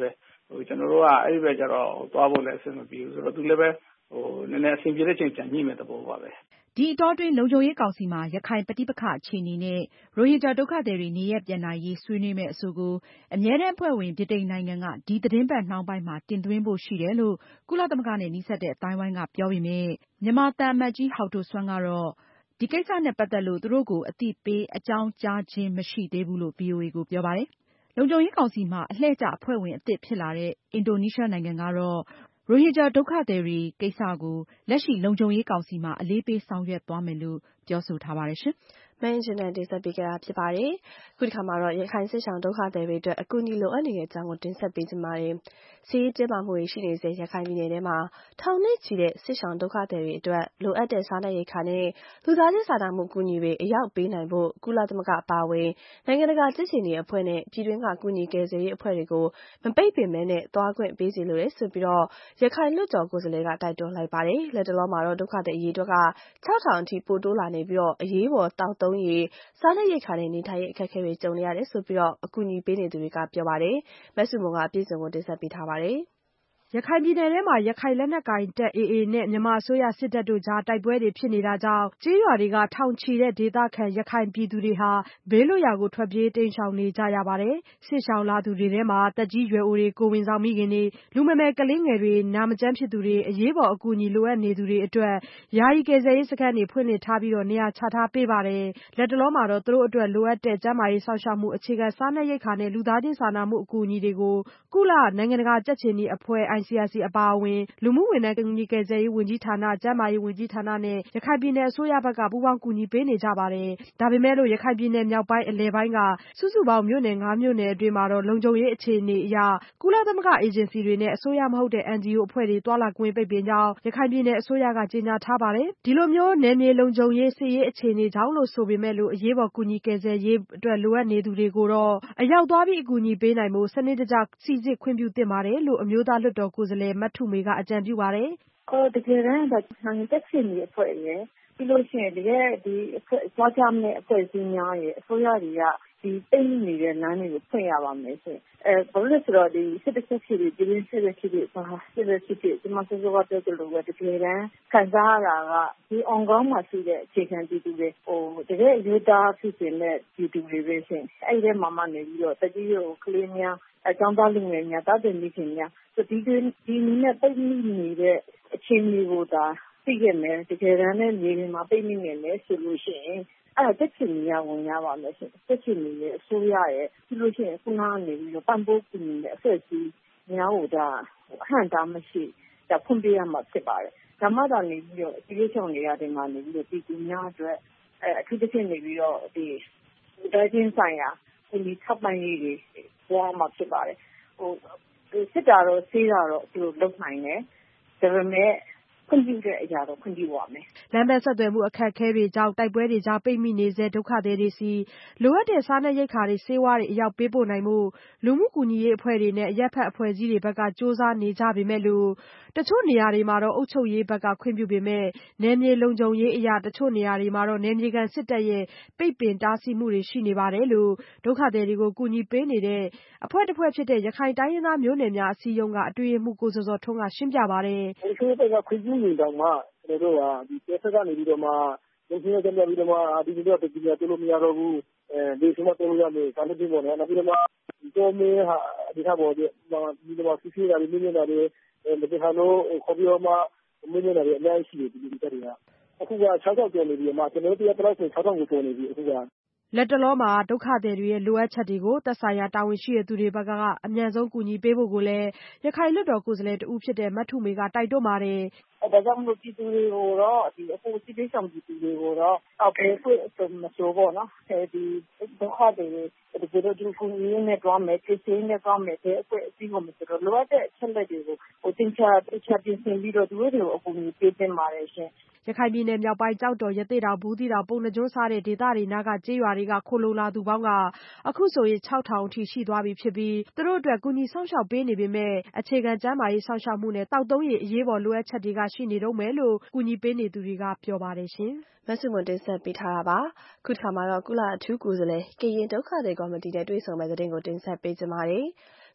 ဟိုကျွန်တော်တို့ကအဲ့ဒီပဲကျတော့သွားဖို့လည်းအဆင်မပြေဘူးဆိုတော့သူလည်းပဲဟိုနည်းနည်းအဆင်ပြေတဲ့ချိန်ပြန်ညှိမဲ့သဘောပါပဲဒီအတောအတွင်းလုံခြုံရေးကောင်စီမှာရခိုင်ပဋိပက္ခအခြေအနေနဲ့ရိုဟင်ဂျာဒုက္ခသည်တွေနေရပ်ပြန်နိုင်ရေးဆွေးနွေးမယ့်အဆိုကိုအမြဲတမ်းအဖွဲ့ဝင်ဗြိတိန်နိုင်ငံကဒီသတင်းပတ်နှောင်းပိုင်းမှာတင်သွင်းဖို့ရှိတယ်လို့ကုလသမဂ္ဂနဲ့နီးစပ်တဲ့အတိုင်းဝိုင်းကပြောပေမဲ့မြန်မာသံအမတ်ကြီးဟောက်ဒိုဆွမ်းကတော့ဒီကိစ္စနဲ့ပတ်သက်လို့သူတို့ကိုအသိပေးအကြောင်းကြားခြင်းမရှိသေးဘူးလို့ ဗွီအိုအေကိုပြောပါတယ်။လုံခြုံရေးကောင်စီမှာအလှည့်ကျအဖွဲ့ဝင်အသစ်ဖြစ်လာတဲ့အင်ဒိုနီးရှားနိုင်ငံကတော့ရိုဟင်ဂျာဒုက္ခသည်တွေကိစ္စကိုလက်ရှိလုံခြုံရေးကောင်စီမှာအလေးပေးဆောင်ရွက်သွားမယ်လို့ပြောဆိုထားပါတယ်ရှင်။မင်းဂျင်နဲ့တင်ဆက်ပေးကြတာဖြစ်ပါတယ်။ခုဒီခါမှာတော့ရခိုင်စစ်ဆောင်ဒုက္ခသည်တွေအတွက်အကူအညီလိုအပ်နေတဲ့အကြောင်းကိုတင်ဆက်ပေးကြပါမယ်။စီးရေးကျင်းပမှုတွေရှိနေစေရခိုင်ပြည်နယ်ထဲမှာထောင်နဲ့ချီတဲ့စစ်ဆောင်ဒုက္ခသည်တွေအတွက်လိုအပ်တဲ့စားနပ်ရိက္ခာနဲ့လူသားချင်းစာနာမှုအကူအညီတွေအရောက်ပေးနိုင်ဖို့ကုလသမဂ္ဂအပါအဝင်နိုင်ငံတကာကြက်ချီနေအဖွဲ့နဲ့ပြည်တွင်းကကူညီကယ်ဆယ်ရေးအဖွဲ့တွေကိုမပိတ်ပင်မဲနဲ့သွားခွင့်ပေးစီလိုတယ်ဆိုပြီးတော့ရခိုင်လွှတ်တော်ကိုယ်စားလှယ်ကတိုက်တွန်းလိုက်ပါတယ်။လက်တလောမှာတော့ဒုက္ခသည်အရေးအတွက်ကခြောက်ထောင်အထိပိုတိုးလာနေပြီးတော့အရေးပေါ်တောက်သုံးရေစားနပ်ရိက္ခာနဲ့နေထိုင်ရေးအခက်အခဲတွေကြုံနေရတယ်ဆိုပြီးတော့အကူအညီပေးနေသူတွေကပြောပါတယ်။မဆုမွန်ကအပြည့်စုံကိုတင်ဆက်ပေးထားပါတယ်။ရခိုင်ပြည်နယ်ထဲမှာရခိုင်လက်နက်ကိုင်တပ် အေအေ နဲ့မြန်မာအစိုးရစစ်တပ်တို့ကြားတိုက်ပွဲတွေဖြစ်နေတာကြောင့်ကျေးရွာတွေကထောင်ချီတဲ့ဒေသခံရခိုင်ပြည်သူတွေဟာဘေးလွတ်ရာကိုထွက်ပြေးတိမ်းရှောင်နေကြရပါတယ်။စစ်ရှောင်လာသူတွေထဲမှာသက်ကြီးရွယ်အိုတွေကိုယ်ဝန်ဆောင်မိခင်တွေလူမမယ်ကလေးငယ်တွေနာမကျန်းဖြစ်သူတွေအရေးပေါ်အကူအညီလိုအပ်နေသူတွေအတွက်ယာယီကယ်ဆယ်ရေးစခန်းတွေဖွင့်လှစ်ထားပြီးတော့နေရာချထားပေးပါတယ်။လက်တလောမှာတော့သူတို့အတွက်လိုအပ်တဲ့ကျန်းမာရေးစောင့်ရှောက်မှုအခြေခံစားနပ်ရိက္ခာနဲ့လူသားချင်းစာနာမှုအကူအညီတွေကိုကုလနိုင်ငံတကာကြက်ခြေနီအဖွဲ့ အိုင် စီ အာർ စီ အပါအဝင်လူမှုဝန်ထမ်းကူညီကယ်ဆယ်ရေးဝန်ကြီးဌာန၊ကျန်းမာရေးဝန်ကြီးဌာနနဲ့ရခိုင်ပြည်နယ်အစိုးရဘက်ကပူးပေါင်းကူညီပေးနေကြပါတယ်။ဒါပေမဲ့လို့ရခိုင်ပြည်နယ်မြောက်ပိုင်းအလယ်ပိုင်းကစုစုပေါင်းမြို့နယ်ငါးမြို့နယ်အတွင်းမှာတော့လုံခြုံရေးအခြေအနေအရကုလသမဂ္ဂအေဂျင်စီတွေနဲ့အစိုးရမဟုတ်တဲ့ အန်ဂျီအို အဖွဲ့တွေသွားလာခွင့်ပိတ်ပင်ကြောင်းရခိုင်ပြည်နယ်အစိုးရကကြေညာထားပါတယ်။ဒီလိုမျိုးနယ်မြေလုံခြုံရေးစစ်ရေးအခြေအနေကြောင့်လို့ဆိုပေမဲ့လို့အရေးပေါ်ကူညီကယ်ဆယ်ရေးအတွက်လိုအပ်နေသူတွေကိုတော့အရောက်သွားပြီးအကူအညီပေးနိုင်ဖို့စနစ်တကျစိစစ်ခွင့်ပြုသင့်ပါတယ်လို့အမျိုးသားလွှတ်တော်ကိုယ်စားလှယ်မထုမေကအကြံပြုပါတယ်။အော်တကယ်တမ်းတော့နိုင်ငံတက်ချင်နေအဖွဲ့ရယ်ပြီးလို့ရှိရင်တကယ်ဒီအဖွဲ့သွားကြမယ့်အဖွဲ့အစည်းများရယ်အစိုးရတွေကဒီတိတ်နေတဲ့လမ်းတွေကိုဖွင့်ရပါမယ်ဆိုအဲဘာလို့လဲဆိုတော့ဒီစစ်တပ်ဖြစ်ပြီးပြည်င်းစစ်တပ်ဖြစ်ပြီးဘာစစ်တပ်ဖြစ်ပြီးဒီမှာဆိုတော့ပြောကြလို့ပဲတကယ်တမ်းခံစားရတာကဒီအောင်ကောင်းမှရှိတဲ့အခြေခံပြည်သူတွေဟိုတကယ်ယူတာဖြစ်နေတဲ့ပြည်သူတွေပဲရှင်အဲ့ဒီမှာမှနေပြီးတော့တကြီးကိုကလေးများအကြောင်းသားလူငယ်များတာတင်မိခင်များဆိုဒီဒီနည်းနဲ့ပိတ်မိနေတဲ့အခြေအနေကိုဒါသိခဲ့မယ်တကယ်တမ်းနဲ့မြေပြင်မှာပိတ်မိနေမယ်ဆိုလို့ရှိရင်အဲ့တက်ချင်နေရဝင်ရပါမယ်ရှင်တက်ချင်နေရဲ့အစိုးရရဲ့ပြီးလို့ရှိရင်ခုနကနေပြီးတော့ပံ့ပိုးကူညီတဲ့အဖွဲ့အစည်းများကိုဒါအဟန့်တားမရှိဒါဖွင့်ပြရမှာဖြစ်ပါတယ်ဒါမှသာနေပြီးတော့ဒီလိုဆောင်နေရတယ်မှာနေပြီးတော့ပြည်သူများအတွက်အဲအထူးသဖြင့်နေပြီးတော့ဒီဒေသချင်းဆိုင်ရာဒီထောက်ပံ့ရေးတွေပေါ်မှာဖြစ်ပါတယ်ဟိုစစ်တာတော့ဆေးတာတော့သူတို့လုပ်နိုင်တယ်ဒါပေမဲ့ခွင့်ပြုတဲ့အရာတော့ခွင့်ပြုပါမယ်။လမ်းပန်းဆက်သွယ်မှုအခက်အခဲတွေကြောင့်တိုက်ပွဲတွေကြားပိတ်မိနေစေဒုက္ခသည်တွေစီလိုအပ်တဲ့စားနပ်ရိက္ခာတွေဆေးဝါးတွေအရောက်ပေးပို့နိုင်မှုလူမှုကူညီရေးအဖွဲ့တွေနဲ့အရက်ဖက်အဖွဲ့အစည်းတွေဘက်ကစ조사နေကြပေမဲ့လို့တချို့နေရာတွေမှာတော့အုပ်ချုပ်ရေးဘက်ကခွင့်ပြုပေမဲ့နယ်မြေလုံခြုံရေးအရာတချို့နေရာတွေမှာတော့နယ်မြေခံစစ်တပ်ရဲ့ပိတ်ပင်တားဆီးမှုတွေရှိနေပါတယ်လို့ဒုက္ခသည်တွေကိုကူညီပေးနေတဲ့အဖွဲ့တစ်ဖွဲ့ဖြစ်တဲ့ရခိုင်တိုင်းရင်းသားမျိုးနွယ်များအစည်းအရုံးကအတွင်းမှုကိုစောစောထွန်းကရှင်းပြပါတယ်။ဒီလိုတွေကခွင့်ပြုနေတော့မှကျွန်တော်တို့ကဒီပြည်ဆက်ကနေပြီးတော့မှလုံခြုံရေးကြံပြပြီးတော့မှဒီလိုတော့ပြည်ပြတိုးလို့မရတော့ဘူးအဲဒီစမတိုးလို့ရမယ်စာလို့ပြောနေနောက်ပြီးတော့မှဒီတော့မင်းဟာဒီထားပေါ်ဒီဒီတော့စီစီရာဒီမြင်နေတာတွေဒီဟာလို့ခေါ်ပြီးတော့မှမြင်နေတာတွေအများကြီးရှိတယ်ဒီဒီတွေကအခုက၆၆ကျော်နေပြီမှာကျွန်တော်တို့တရားတော်ဆို၆၆ကိုကျော်နေပြီအခုကလက်တလောမှာဒုက္ခသည်တွေရဲ့လိုအပ်ချက်တွေကိုသက်ဆိုင်ရာတာဝန်ရှိတဲ့သူတွေဘက်ကအမြန်ဆုံးကူညီပေးဖို့ကိုလည်းရခိုင်လွှတ်တော်ကိုယ်စားလှယ်တဦးဖြစ်တဲ့မထုမေကတိုက်တွန်းပါတယ်။ဒါကြောင့်မလို့ပြည်သူတွေကိုတော့ဒီအခုစစ်ပေးဆောင်ပြည်သူတွေကိုတော့အောက်ပေးဖို့ဆိုမဆိုပေါ့နော်။အဲဒီဒုက္ခတွေဒီလိုဒီကူညီနေတော့မယ်ပြည်စင်းနေတော့မယ်တဲ့အခုအပြီးကိုမဆိုတော့လိုအပ်တဲ့အချက်လက်တွေကိုဟိုတင်ချတင်ချပြင်ဆင်ပြီးတော့သူတို့တွေကိုအကူအညီပေးတင်ပါတယ်ရှင်။ရခိုင်ပြည်နယ်မြောက်ပိုင်းကျောက်တော်ရသေ့တောင်ဘူးသီးတောင်ပုဏ္ဏားကျွန်းစတဲ့ဒေသတွေနာကကျေးရွာတွေကခိုလုံလာသူပေါင်းကအခုဆိုရင်ခြောက်ထောင်အထိရှိသွားပြီဖြစ်ပြီးသူတို့အတွက်ကူညီဆောင်ရှောက်ပေးနေပေမဲ့အခြေခံကျန်းမာရေးဆောင်ရှောက်မှုနဲ့တောက်သုံးရည်အရေးပေါ်လိုအပ်ချက်တွေကရှိနေတော့မယ်လို့ကူညီပေးနေသူတွေကပြောပါတယ်ရှင်။မဆုမွန်တင်ဆက်ပေးထားတာပါ။ခုတစ်ခါမှာတော့ကုလအထူးကိုယ်စားလှယ်ကရင်ဒုက္ခသည်ကော်မတီနဲ့တွေ့ဆုံမဲ့သတင်းကိုတင်ဆက်ပေးကြပါမယ်။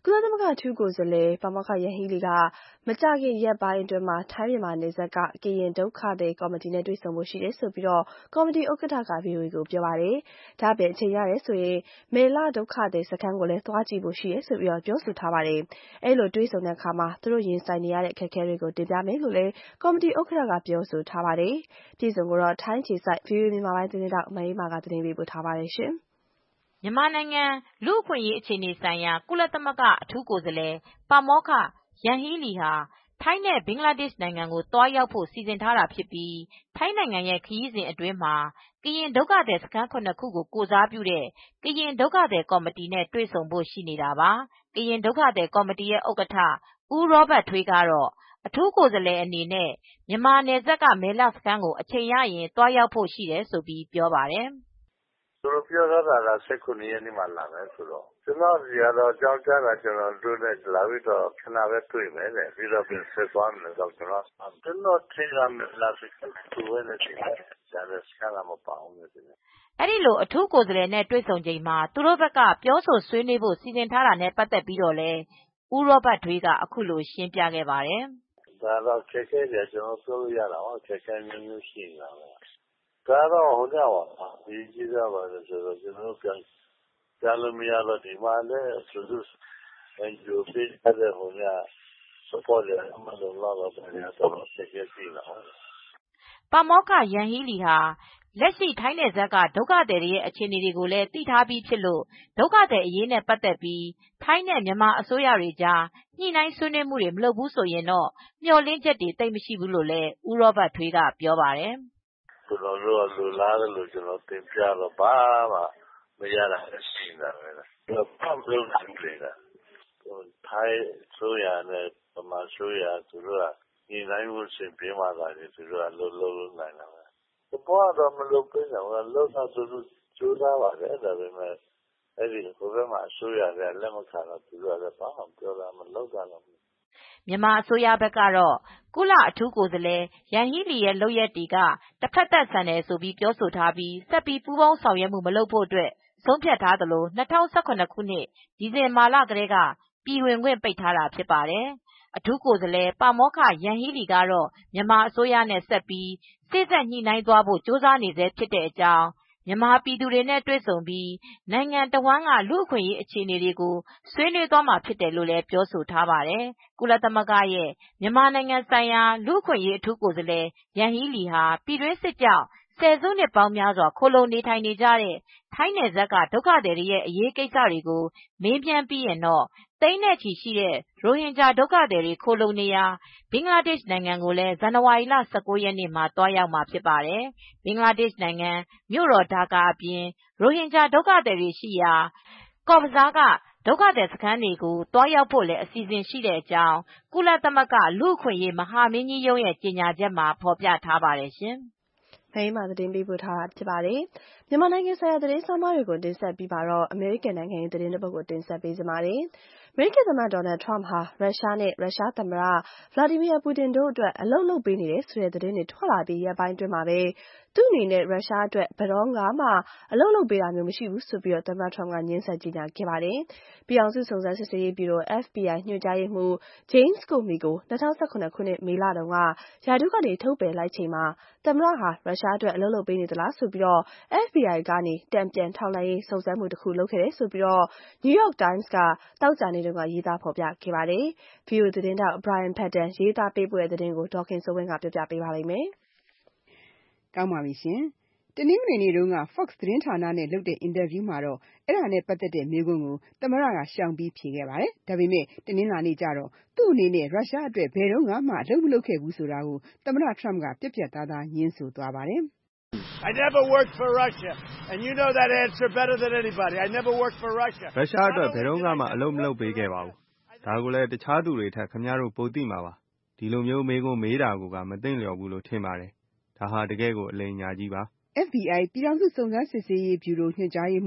ကုလသမဂ္ဂအထူးကိုယ်စားလှယ်ပါမောက္ခယန်ဟီးလီကမကြာခင်ရက်ပိုင်းအတွင်းမှာထိုင်းမြန်မာနယ်စပ်ကကရင်ဒုက္ခသည်ကော်မတီနဲ့တွေ့ဆုံဖို့ရှိတယ်ဆိုပြီးကော်မတီဥက္ကဋ္ဌက ဗွီအိုအေကိုပြောပါတယ်။ဒါ့အပြင်အချိန်ရတယ်ဆိုရင်မယ်လဒုက္ခသည်စခန်းကိုလည်းသွားကြည့်ဖို့ရှိတယ်ဆိုပြီးပြောဆိုထားပါတယ်။အဲဒီလိုတွေ့ဆုံတဲ့အခါမှာသူတို့ရင်ဆိုင်နေရတဲ့အခက်အခဲတွေကိုတင်ပြမယ်လို့လည်းကော်မတီဥက္ကဋ္ဌကပြောဆိုထားပါတယ်။ပြည်စုံကိုတော့ထိုင်းခြေစိုက် ဗွီအိုအေမြန်မာပိုင်းသတင်းထောက်မအေးမာကသတင်းပေးပို့ထားပါတယ်ရှင်။မြန်မာနိုင်ငံလူ့အခွင့်အရေးအခြေအနေဆိုင်ရာကုလသမဂ္ဂအထူးကိုယ်စားလှယ်ပါမောက္ခယန်ဟီးလီဟာထိုင်းနဲ့ဘင်္ဂလားဒေ့ရှ်နိုင်ငံကိုသွားရောက်ဖို့စီစဉ်ထားတာဖြစ်ပြီးထိုင်းနိုင်ငံရဲ့ခရီးစဉ်အတွင်းမှာကရင်ဒုက္ခသည်စခန်းခုနှစ်ခုကိုကိုယ်စားပြုတဲ့ကရင်ဒုက္ခသည်ကော်မတီနဲ့တွေ့ဆုံဖို့ရှိနေတာပါ။ကရင်ဒုက္ခသည်ကော်မတီရဲ့ဥက္ကဋ္ဌဦးရောဘတ်ထွေးကတော့အထူးကိုယ်စားလှယ်အနေနဲ့မြန်မာနယ်စပ်ကမယ်လစခန်းကိုအချိန်ရရင်သွားရောက်ဖို့ရှိတယ်ဆိုပြီးပြောပါတယ်။သူတို့ပြောထားတာက၁၇ရက်နေ့မှာလာမယ်ဆိုတော့ကျွန်တော်စီကတော့ကြောင်းကြားတာကျွန်တော်တို့နဲ့လာပြီးတော့ခဏပဲတွေ့မယ်တဲ့ပြီးတော့ပြန်ဆက်သွားမယ်တော့ကျွန်တော်ကျွန်တော်ထင်တာလာစခန်းသူဝဲနေတယ်ဒါလည်းစကားမပေါအောင်နေတယ်အဲဒီလိုအထူးကိုယ်စားလှယ်နဲ့တွေ့ဆုံချိန်မှာသူတို့ဘက်ကပြောဆိုဆွေးနွေးဖို့စီစဉ်ထားတာနဲ့ပတ်သက်ပြီးတော့လဲဦးရောဘတ်ထွေးကအခုလိုရှင်းပြခဲ့ပါတယ်။ဒါတော့ခက်ခဲတယ်ကျွန်တော်ပြောလို့ရတာပေါ့ခက်ခဲမျိုးမျိုးရှိနေတာပဲဒါတော့ဟိုကြောပါဒီကြီးစားပါလို့ဆိုတော့ကျွန်တော်ပြန်ကြားလို့မရတော့ဒီမှာလည်းသူတို့အန်ဂျိုပေးတဲ့ဟိုက support ရအမှန်တော့လာတော့ပြန်တော့ဆက်ရစီလာပါမောက္ခယန်ဟီးလီဟာလက်ရှိထိုင်းနယ်စပ်ကဒုက္ခသည်တွေရဲ့အခြေအနေတွေကိုလည်းသိထားပြီးဖြစ်လို့ဒုက္ခသည်အရေးနဲ့ပတ်သက်ပြီးထိုင်းနဲ့မြန်မာအစိုးရတွေကြားညှိနှိုင်းဆွေးနွေးမှုတွေမလုပ်ဘူးဆိုရင်တော့မျှော်လင့်ချက်တွေသိပ်မရှိဘူးလို့လည်းဦးရောဘတ်ထွေးကပြောပါတယ်။ကျွန်တော်တို့ကလူလားတယ်လို့ကျွန်တော်သင်ပြတော့ဘာမှမရတာရှိနေတာပဲ။ဘာမှမလုပ်နိုင်ဘူးလေ။ထိုင်းဆိုရနဲ့ဗမာဆိုရသူတို့ကညီတိုင်းကိုစင်ပြမှာတာလေသူတို့ကလုံးလုံးနိုင်တာပဲ။ဘာတော့မလုပ်ပေးတော့လုံးတော့သူတို့ကြိုးစားပါတယ်ဒါပေမဲ့အဲ့ဒီဘုရားမှာဆိုရတယ်လက်မခံတော့သူတို့ကဘာမှပြောတာမလုပ်တာတော့မြန်မာအစိုးရဘက်ကတော့ကုလအထူးကိုယ်စားလှယ်ယန်ဟီးလီရဲ့လုပ်ရက်တွေကတစ်ဖက်သက်ဆန်တယ်ဆိုပြီးပြောဆိုထားပြီးဆက်ပြီးပူးပေါင်းဆောင်ရွက်မှုမလုပ်ဖို့အတွက်ဆုံးဖြတ်ထားသလို၂၀၁၇ခုနှစ်ဒီဇင်ဘာလကတည်းကပြည်ဝင်ခွင့်ပိတ်ထားတာဖြစ်ပါတယ်။အထူးကိုယ်စားလှယ်ပါမောက္ခယန်ဟီးလီကတော့မြန်မာအစိုးရနဲ့ဆက်ပြီးစေ့စပ်ညှိနှိုင်းသွားဖို့ကြိုးစားနေဆဲဖြစ်တဲ့အကြောင်းမြန်မာပြည်သူတွေနဲ့တွေ့ဆုံပြီးနိုင်ငံတဝန်းကလူ့အခွင့်အရေးအခြေအနေတွေကိုဆွေးနွေးသွားမှာဖြစ်တယ်လို့လည်းပြောဆိုထားပါတယ်။ကုလသမဂ္ဂရဲ့မြန်မာနိုင်ငံဆိုင်ရာလူ့အခွင့်အရေးအထူးကိုယ်စားလှယ်ယန်ဟီးလီဟာပြည်တွင်းစစ်ကြောင့်ဆယ်စုနှစ်ပေါင်းများစွာခိုလှုံနေထိုင်နေကြတဲ့ထိုင်းနယ်စပ်ကဒုက္ခသည်တွေရဲ့အရေးကိစ္စတွေကိုမေးမြန်းပြီးရင်တော့သိန်းနဲ့ချီရှိတဲ့ရိုဟင်ဂျာဒုက္ခသည်တွေခိုလှုံနေရာဘင်္ဂလားဒေ့ရှ်နိုင်ငံကိုလည်းဇန်နဝါရီလ၁၉ရက်နေ့မှာသွားရောက်မှာဖြစ်ပါတယ်။ဘင်္ဂလားဒေ့ရှ်နိုင်ငံမြို့တော်ဒါကာအပြင်ရိုဟင်ဂျာဒုက္ခသည်တွေရှိရာကော့ဘဇားကဒုက္ခသည်စခန်းတွေကိုသွားရောက်ဖို့လည်းအစီအစဉ်ရှိတဲ့အကြောင်းကုလသမဂ္ဂလူ့အခွင့်အရေးမဟာမင်းကြီးရုံးရဲ့ကြေညာချက်မှာဖော်ပြထားပါတယ်ရှင်။မအေးမာသတင်းပေးပို့ထားတာဖြစ်ပါတယ်။မြန်မာနိုင်ငံဆိုင်ရာသတင်းဆောင်မတွေကိုတင်ဆက်ပြီးပါတော့အမေရိကန်နိုင်ငံရေးသတင်းတစ်ပုဒ်ကိုတင်ဆက်ပေးကြပါမယ်။အမေရိကန်သမ္မတဒေါ်နယ်ထရမ့်ဟာရုရှားနဲ့ရုရှားသမ္မတဗလာဒီမီယာပူတင်တို့အတွက်အလုပ်လုပ်ပေးနေတယ်ဆိုတဲ့သတင်းတွေထွက်လာပြီးရက်ပိုင်းအတွင်းမှာပဲသူ့အနေနဲ့ရုရှားအတွက်ဘယ်တော့မှအလုပ်လုပ်ပေးတာမျိုးမရှိဘူးဆိုပြီးသမ္မတထရမ့်ကငြင်းဆန်ကြေညာခဲ့ပါတယ်။ပြည်ထောင်စုစုံစမ်းစစ်ဆေးရေးဗျူရို F B I ညွှန်ကြားရေးမှူး James Comey ကို၂၀၁၇ခုနှစ်မေလတုန်းကရာထူးကနေထုတ်ပယ်လိုက်ချိန်မှာသမ္မတဟာရုရှားအတွက်အလုပ်လုပ်ပေးနေသလားဆိုပြီး F B I ကနေတန်ပြန်ထောက်လှမ်းရေးစုံစမ်းမှုတစ်ခုလုပ်ခဲ့တယ်ဆိုပြီး New York Times ကသောကြာနေ့တုန်းကရေးသားဖော်ပြခဲ့ပါတယ်။ ဗွီအိုအေသတင်းထောက် Brian Padden ရေးသားပေးပို့တဲ့သတင်းကိုဒေါ်ခင်စိုးဝင်းကပြောပြပေးပါမယ်။ကောင်းပါပြီရှင်။တနင်္ဂနွေနေ့တုန်းက Fox သတင်းဌာနနဲ့လုပ်တဲ့အင်တာဗျူးမှာတော့အဲဒါနဲ့ပတ်သက်တဲ့မေးခွန်းကိုသမ္မတကရှောင်ပြီးဖြေခဲ့ပါတယ်။ဒါပေမဲ့တနင်္လာနေ့ကျတော့သူ့အနေနဲ့ရုရှားအတွက်ဘယ်တော့မှအလုပ်မလုပ်ခဲ့ဘူးဆိုတာကိုသမ္မတထရမ့်ကပြတ်ပြတ်သားသားငြင်းဆိုသွားပါတယ်။ I never worked for Russia and you know that answer better than anybody. I never worked for Russia. ရုရှားအတွက်ဘယ်တော့မှအလုပ်မလုပ်ပေးခဲ့ပါဘူး။ဒါကိုလည်းတခြားသူတွေထက်ခင်ဗျားတို့ပိုသိမှာပါ။ဒီလိုမျိုးမေးခွန်းမေးတာကိုကမသိလျော်ဘူးလို့ထင်ပါတယ်။ဒါဟာတကယ်ကိုအလိမ်အညာကြီးပါ။ F B I ပြည်ထောင်စုစုံစမ်းစစ်ဆေးရေးဗျူရိုညွှန်ကြားရေးမှူး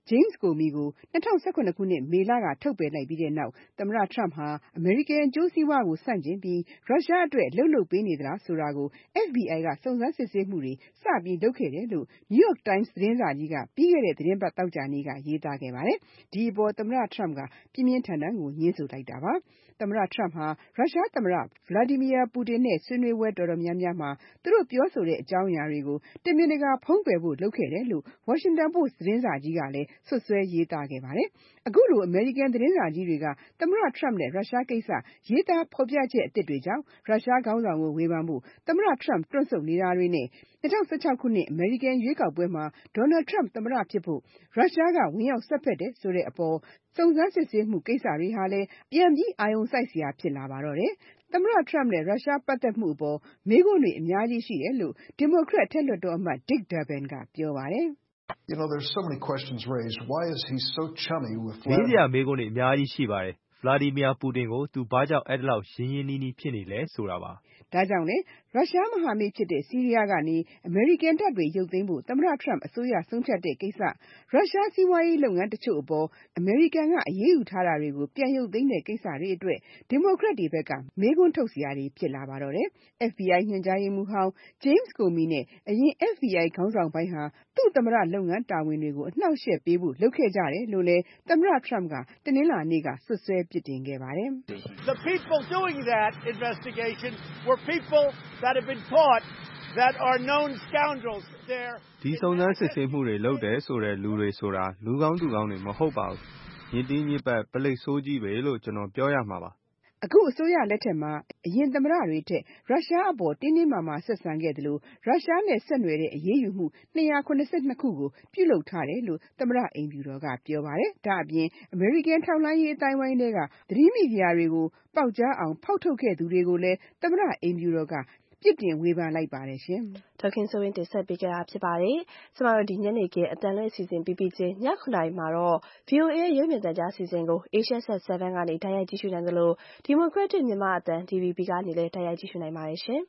James Comey ကို၂၀၁၇ခုနှစ်မေလကထုတ်ပယ်လိုက်ပြီးတဲ့နောက်သမ္မတ Trump ဟာအမေရိကန်အကျိုးစီးပွားကိုဆန့်ကျင်ပြီးရုရှားအတွက်အလုပ်လုပ်ပေးနေသလားဆိုတာကို F B I ကစုံစမ်းစစ်ဆေးမှုတွေစပြီးလုပ်ခဲ့တယ်လို့ New York Times သတင်းစာကြီးကပြီးခဲ့တဲ့သီတင်းပတ်သောကြာနေ့ကရေးသားခဲ့ပါတယ်။ဒီအပေါ်သမ္မတ Trump ကပြင်းပြင်းထန်ထန်ကိုငြင်းဆိုလိုက်တာပါ။သမ္မတ Trump ဟာရုရှားသမ္မတ Vladimir Putin နဲ့ဆွေးနွေးပွဲတော်တော်များများမှာသူတို့ပြောဆိုတဲ့အကြောင်းအရာတွေကိုတမင်တကာဖုံးကွယ်ဖို့လုပ်ခဲ့တယ်လို့ Washington Post သတင်းစာကြီးကလည်းစွပ်စွဲရေးသားခဲ့ပါတယ်။အခုလိုအမေရိကန်သတင်းစာကြီးတွေကသမ္မတ Trump နဲ့ရုရှားကိစ္စရေးသားဖော်ပြချက်အသစ်တွေကြောင့်ရုရှားခေါင်းဆောင်ကိုဝေဖန်ဖို့သမ္မတ Trump တွန့်ဆုတ်နေတာတွေနဲ့၂၀၁၆ခုနှစ်အမေရိကန်ရွေးကောက်ပွဲမှာ Donald Trump သမ္မတဖြစ်ဖို့ရုရှားကဝင်ရောက်စွက်ဖက်တယ်ဆိုတဲ့အပေါ်စုံစမ်းစစ်ဆေးမှုကိစ္စတွေဟာလည်းပြန်ပြီးအာရုံစိုက်စရာဖြစ်လာပါတော့တယ်။သမ္မတ Trump နဲ့ရုရှားပတ်သက်မှုအပေါ်မေးခွန်းတွေအများကြီးရှိတယ်လို့ Democrat အထက်လွှတ်တော်အမတ် Dick Durbin ကပြောပါတယ်။ You know, there's so many questions raised. Why is he so chummy with Vladimir? မေးစရာမေးခွန်းတွေအများကြီးရှိပါတယ်။ Vladimir Putin ကိုသူဘာကြောင့်အဲ့ဒီလောက်ရင်းရင်းနှီးနှီးဖြစ်နေလဲဆိုတာပါ။ဒါကြောင့်လေရုရှားမဟာမိတ်ဖြစ်တဲ့ဆီးရီးယားကနေအမေရိကန်တပ်တွေရုပ်သိမ်းဖို့သမ္မတ Trump အစိုးရဆုံးဖြတ်တဲ့ကိစ္စရုရှားစီးပွားရေးလုပ်ငန်းတချို့အပေါ်အမေရိကန်ကအရေးယူထားတာတွေကိုပြန်ရုပ်သိမ်းတဲ့ကိစ္စတွေအတွက် Democrat တွေဘက်ကမေးခွန်းထုတ်စရာတွေဖြစ်လာပါတော့တယ်။ F B I ညွှန်ကြားရေးမှူးဟောင်း James Comey နဲ့အရင် F B I ခေါင်းဆောင်ပိုင်းဟာသူ့သမ္မတလုပ်ငန်းတာဝန်တွေကိုအနှောင့်အယှက်ပေးဖို့လုပ်ခဲ့ကြတယ်လို့လည်းသမ္မတ Trump ကတနင်္လာနေ့ကစွပ်စွဲပြစ်တင်ခဲ့ပါတယ်။ The people doing that investigation were people that have been caught that are known scoundrels there ဒီစုံစမ်းစစ်ဆေးမှုတွေလုပ်တယ်ဆိုတဲ့လူတွေဆိုတာလူကောင်းသူကောင်းတွေမဟုတ်ပါဘူး။ညစ်တီးညစ်ပတ်ပလိတ်ဆိုးကြီးပဲလို့ကျွန်တော်ပြောရမှာပါ။အခုအစိုးရလက်ထက်မှာအရင်သမ္မတတွေထက်ရုရှားအပေါ်တင်းတင်းမာမာဆက်ဆံခဲ့တယ်လို့ရုရှားနဲ့ဆက်နွယ်တဲ့အရေးယူမှု၂၇၂ခုကိုပြုလုပ်ထားတယ်လို့သမ္မတအိမ်ဖြူတော်ကပြောပါတယ်။ဒါအပြင်အမေရိကန်ထောက်လှမ်းရေးအတိုင်းဝိုင်းတွေကသတင်းမီဒီယာတွေကိုပေါက်ကြားအောင်ဖောက်ထုတ်ခဲ့သူတွေကိုလည်းသမ္မတအိမ်ဖြူတော်ကပြစ်တင်ဝေဖန်လိုက်ပါတယ်ရှင်။ဒေါ်ခင်စိုးဝင်းတင်ဆက်ပေးခဲ့တာဖြစ်ပါတယ်။ကျမတို့ဒီညနေခင်းအတန်လွှင့်အစီအစဉ်ပြီးပြီးချင်းညခုနမှာတော့ V O A ရဲ့ရုပ်မြင်သံကြားအစီအစဉ်ကို Asia Set 7ကနေတိုက်ရိုက်ကြည့်ရှုနိုင်သလို Democratic မြန်မာအသံ D V B ကနေလည်းတိုက်ရိုက်ကြည့်ရှုနိုင်ပါတယ်ရှင်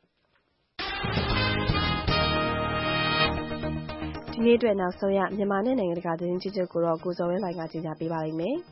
။ဒီနေ့အတွက်နောက်ဆုံးရမြန်မာနဲ့နိုင်ငံတကာသတင်းကြီးချုပ်ကိုတော့ကိုဇော်ဝင်းလှိုင်ကကြီးညာပေးပါလိမ့်မယ်။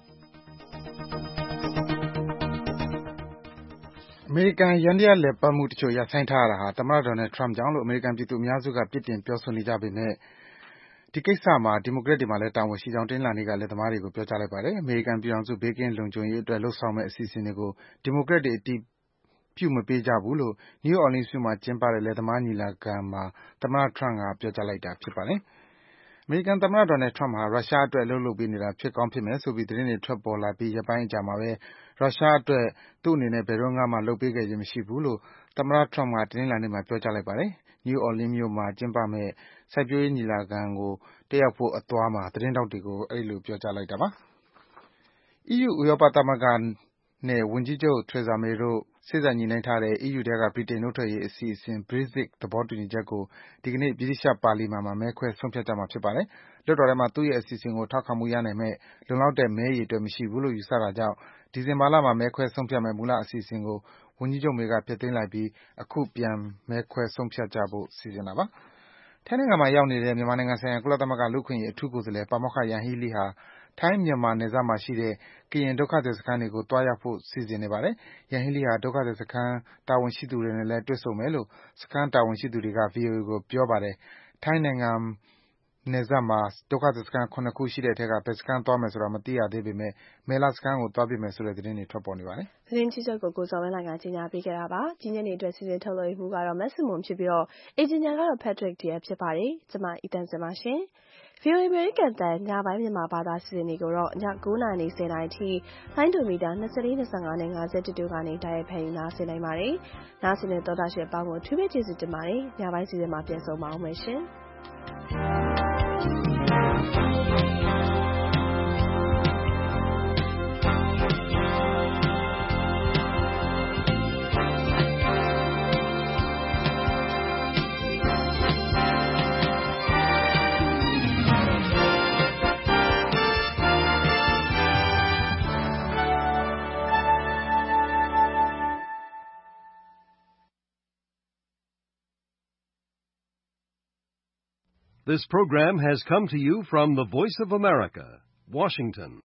အမေရိကန်ယန္တရားလည်ပတ်မှုတချို့ရပ်ဆိုင်းထားရတာဟာသမ္မတ Donald Trump ကြောင့်လို့အမေရိကန်ပြည်သူအများစုကပြစ်တင်ပြောဆိုနေကြပေမဲ့ဒီကိစ္စမှာဒီမိုကရက်တွေမှာလည်းတာဝန်ရှိကြောင်းတင်းလာနေကလည်းသမားတွေကိုပြောကြားလိုက်ပါတယ်။အမေရိကန်ပြည်ထောင်စုဘေးကင်းလုံခြုံရေးအတွက်လှုပ်ဆောင်မဲ့အစီအစဉ်တွေကိုဒီမိုကရက်တွေအတိပြုမပေးကြဘူးလို့ New Orleans မြို့မှာကျင်းပတဲ့လယ်သမားညီလာခံမှာသမ္မတ Trump ကပြောကြားလိုက်တာဖြစ်ပါတယ်။အမေရိကန်သမ္မတ Donald Trump ဟာရုရှားအတွက်အလုပ်လုပ်ပေးနေတာဖြစ်ကောင်းဖြစ်မယ်ဆိုပြီးသတင်းတွေထွက်ပေါ်လာပြီးရက်ပိုင်းအကြာမှာပဲရုရှားအတွက်သူ့အနေနဲ့ဘယ်တော့မှလုပ်ပေးခဲ့ခြင်းမရှိဘူးလို့သမ္မတ Trump ကတနင်္လာနေ့မှာပြောကြားလိုက်ပါတယ်။ New Orleans မြို့မှာကျင်းပမယ့်စိုက်ပျိုးရေးညီလာခံကိုတက်ရောက်ဖို့အသွားမှာသတင်းထောက်တွေကိုအဲဒီလိုပြောကြားလိုက်တာပါ။ E U ဥရောပသမဂ္ဂနဲ့ဝန်ကြီးချုပ် Theresa May တို့စေ့စပ်ညှိနှိုင်းထားတဲ့ E U ထဲကဗြိတိန်နုတ်ထွက်ရေးအစီအစဉ် Brexit သဘောတူညီချက်ကိုဒီကနေ့ဗြိတိသျှပါလီမန်မှာမဲခွဲဆုံးဖြတ်ကြမှာဖြစ်ပါတယ်။လွှတ်တော်ထဲမှာသူ့ရဲ့အစီအစဉ်ကိုထောက်ခံမှုရနိုင်မယ့်လုံလောက်တဲ့မဲအရေအတွက်မရှိဘူးလို့ယူဆတာကြောင့်ဒီဇင်ဘာလမှာမဲခွဲဆုံးဖြတ်မယ့်မူလအစီအစဉ်ကိုဝန်ကြီးချုပ် May ကဖျက်သိမ်းလိုက်ပြီးအခုပြန်မဲခွဲဆုံးဖြတ်ကြဖို့စီစဉ်တာပါ။ထိုင်းနိုင်ငံမှာရောက်နေတဲ့မြန်မာနိုင်ငံဆိုင်ရာကုလသမဂ္ဂလူ့အခွင့်အရေးအထူးကိုယ်စားလှယ်ပါမောက္ခ Yanghee Lee ဟာထိုင်းမြန်မာနယ်စပ်မှာရှိတဲ့ကရင်ဒုက္ခသည်စခန်းတွေကိုသွားရောက်ဖို့စီစဉ်နေပါတယ်။ Yanghee Lee ဟာဒုက္ခသည်စခန်းတာဝန်ရှိသူတွေနဲ့လည်းတွေ့ဆုံမယ်လို့စခန်းတာဝန်ရှိသူတွေက ဗွီအိုအေကိုပြောပါတယ်။ထိုင်းနိုင်ငံနယ်စပ်မှာဒုက္ခသည်စခန်း ၇ ခုရှိတဲ့အထဲကဘယ်စခန်းသွားမယ်ဆိုတာမသိရသေးပေမဲ့မယ်လစခန်းကိုသွားဖြစ်မယ်ဆိုတဲ့သတင်းတွေထွက်ပေါ်နေပါတယ်။သတင်းကြီးချုပ်ကိုကိုဇော်ဝင်းလှိုင်ကကြီးညာပေးခဲ့တာပါ။ဒီညနေအတွက်စီစဉ်ထုတ်လွှင့်မှုကတော့မက်ဆီမွန်ဖြစ်ပြီးတော့အင်ဂျင်နီယာကတော့ Patrick Deer ဖြစ်ပါတယ်။ကျွန်မအီတန်စင်ပါရှင်။ V O A အမေရိကန်တန်ညပိုင်းမြန်မာဘာသာစီစဉ်တွေကိုတော့ည၉နာရီ၁၀နာရီထိလိုင်းဒိုမီတာ၂၄ ၂၅နဲ့၅၁တို့ကနေတိုက်ရိုက်ဖန်ယူနားဆင်နိုင်ပါတယ်။နားဆင်တဲ့သောတာရှင်အပေါင်းကိုအထူးပဲကျေးဇူးတင်ပါတယ်။ညပိုင်းစီစဉ်မှာပြန်ဆုံပါအောင်မယ်ရှင်။ This program has come to you from the Voice of America, Washington.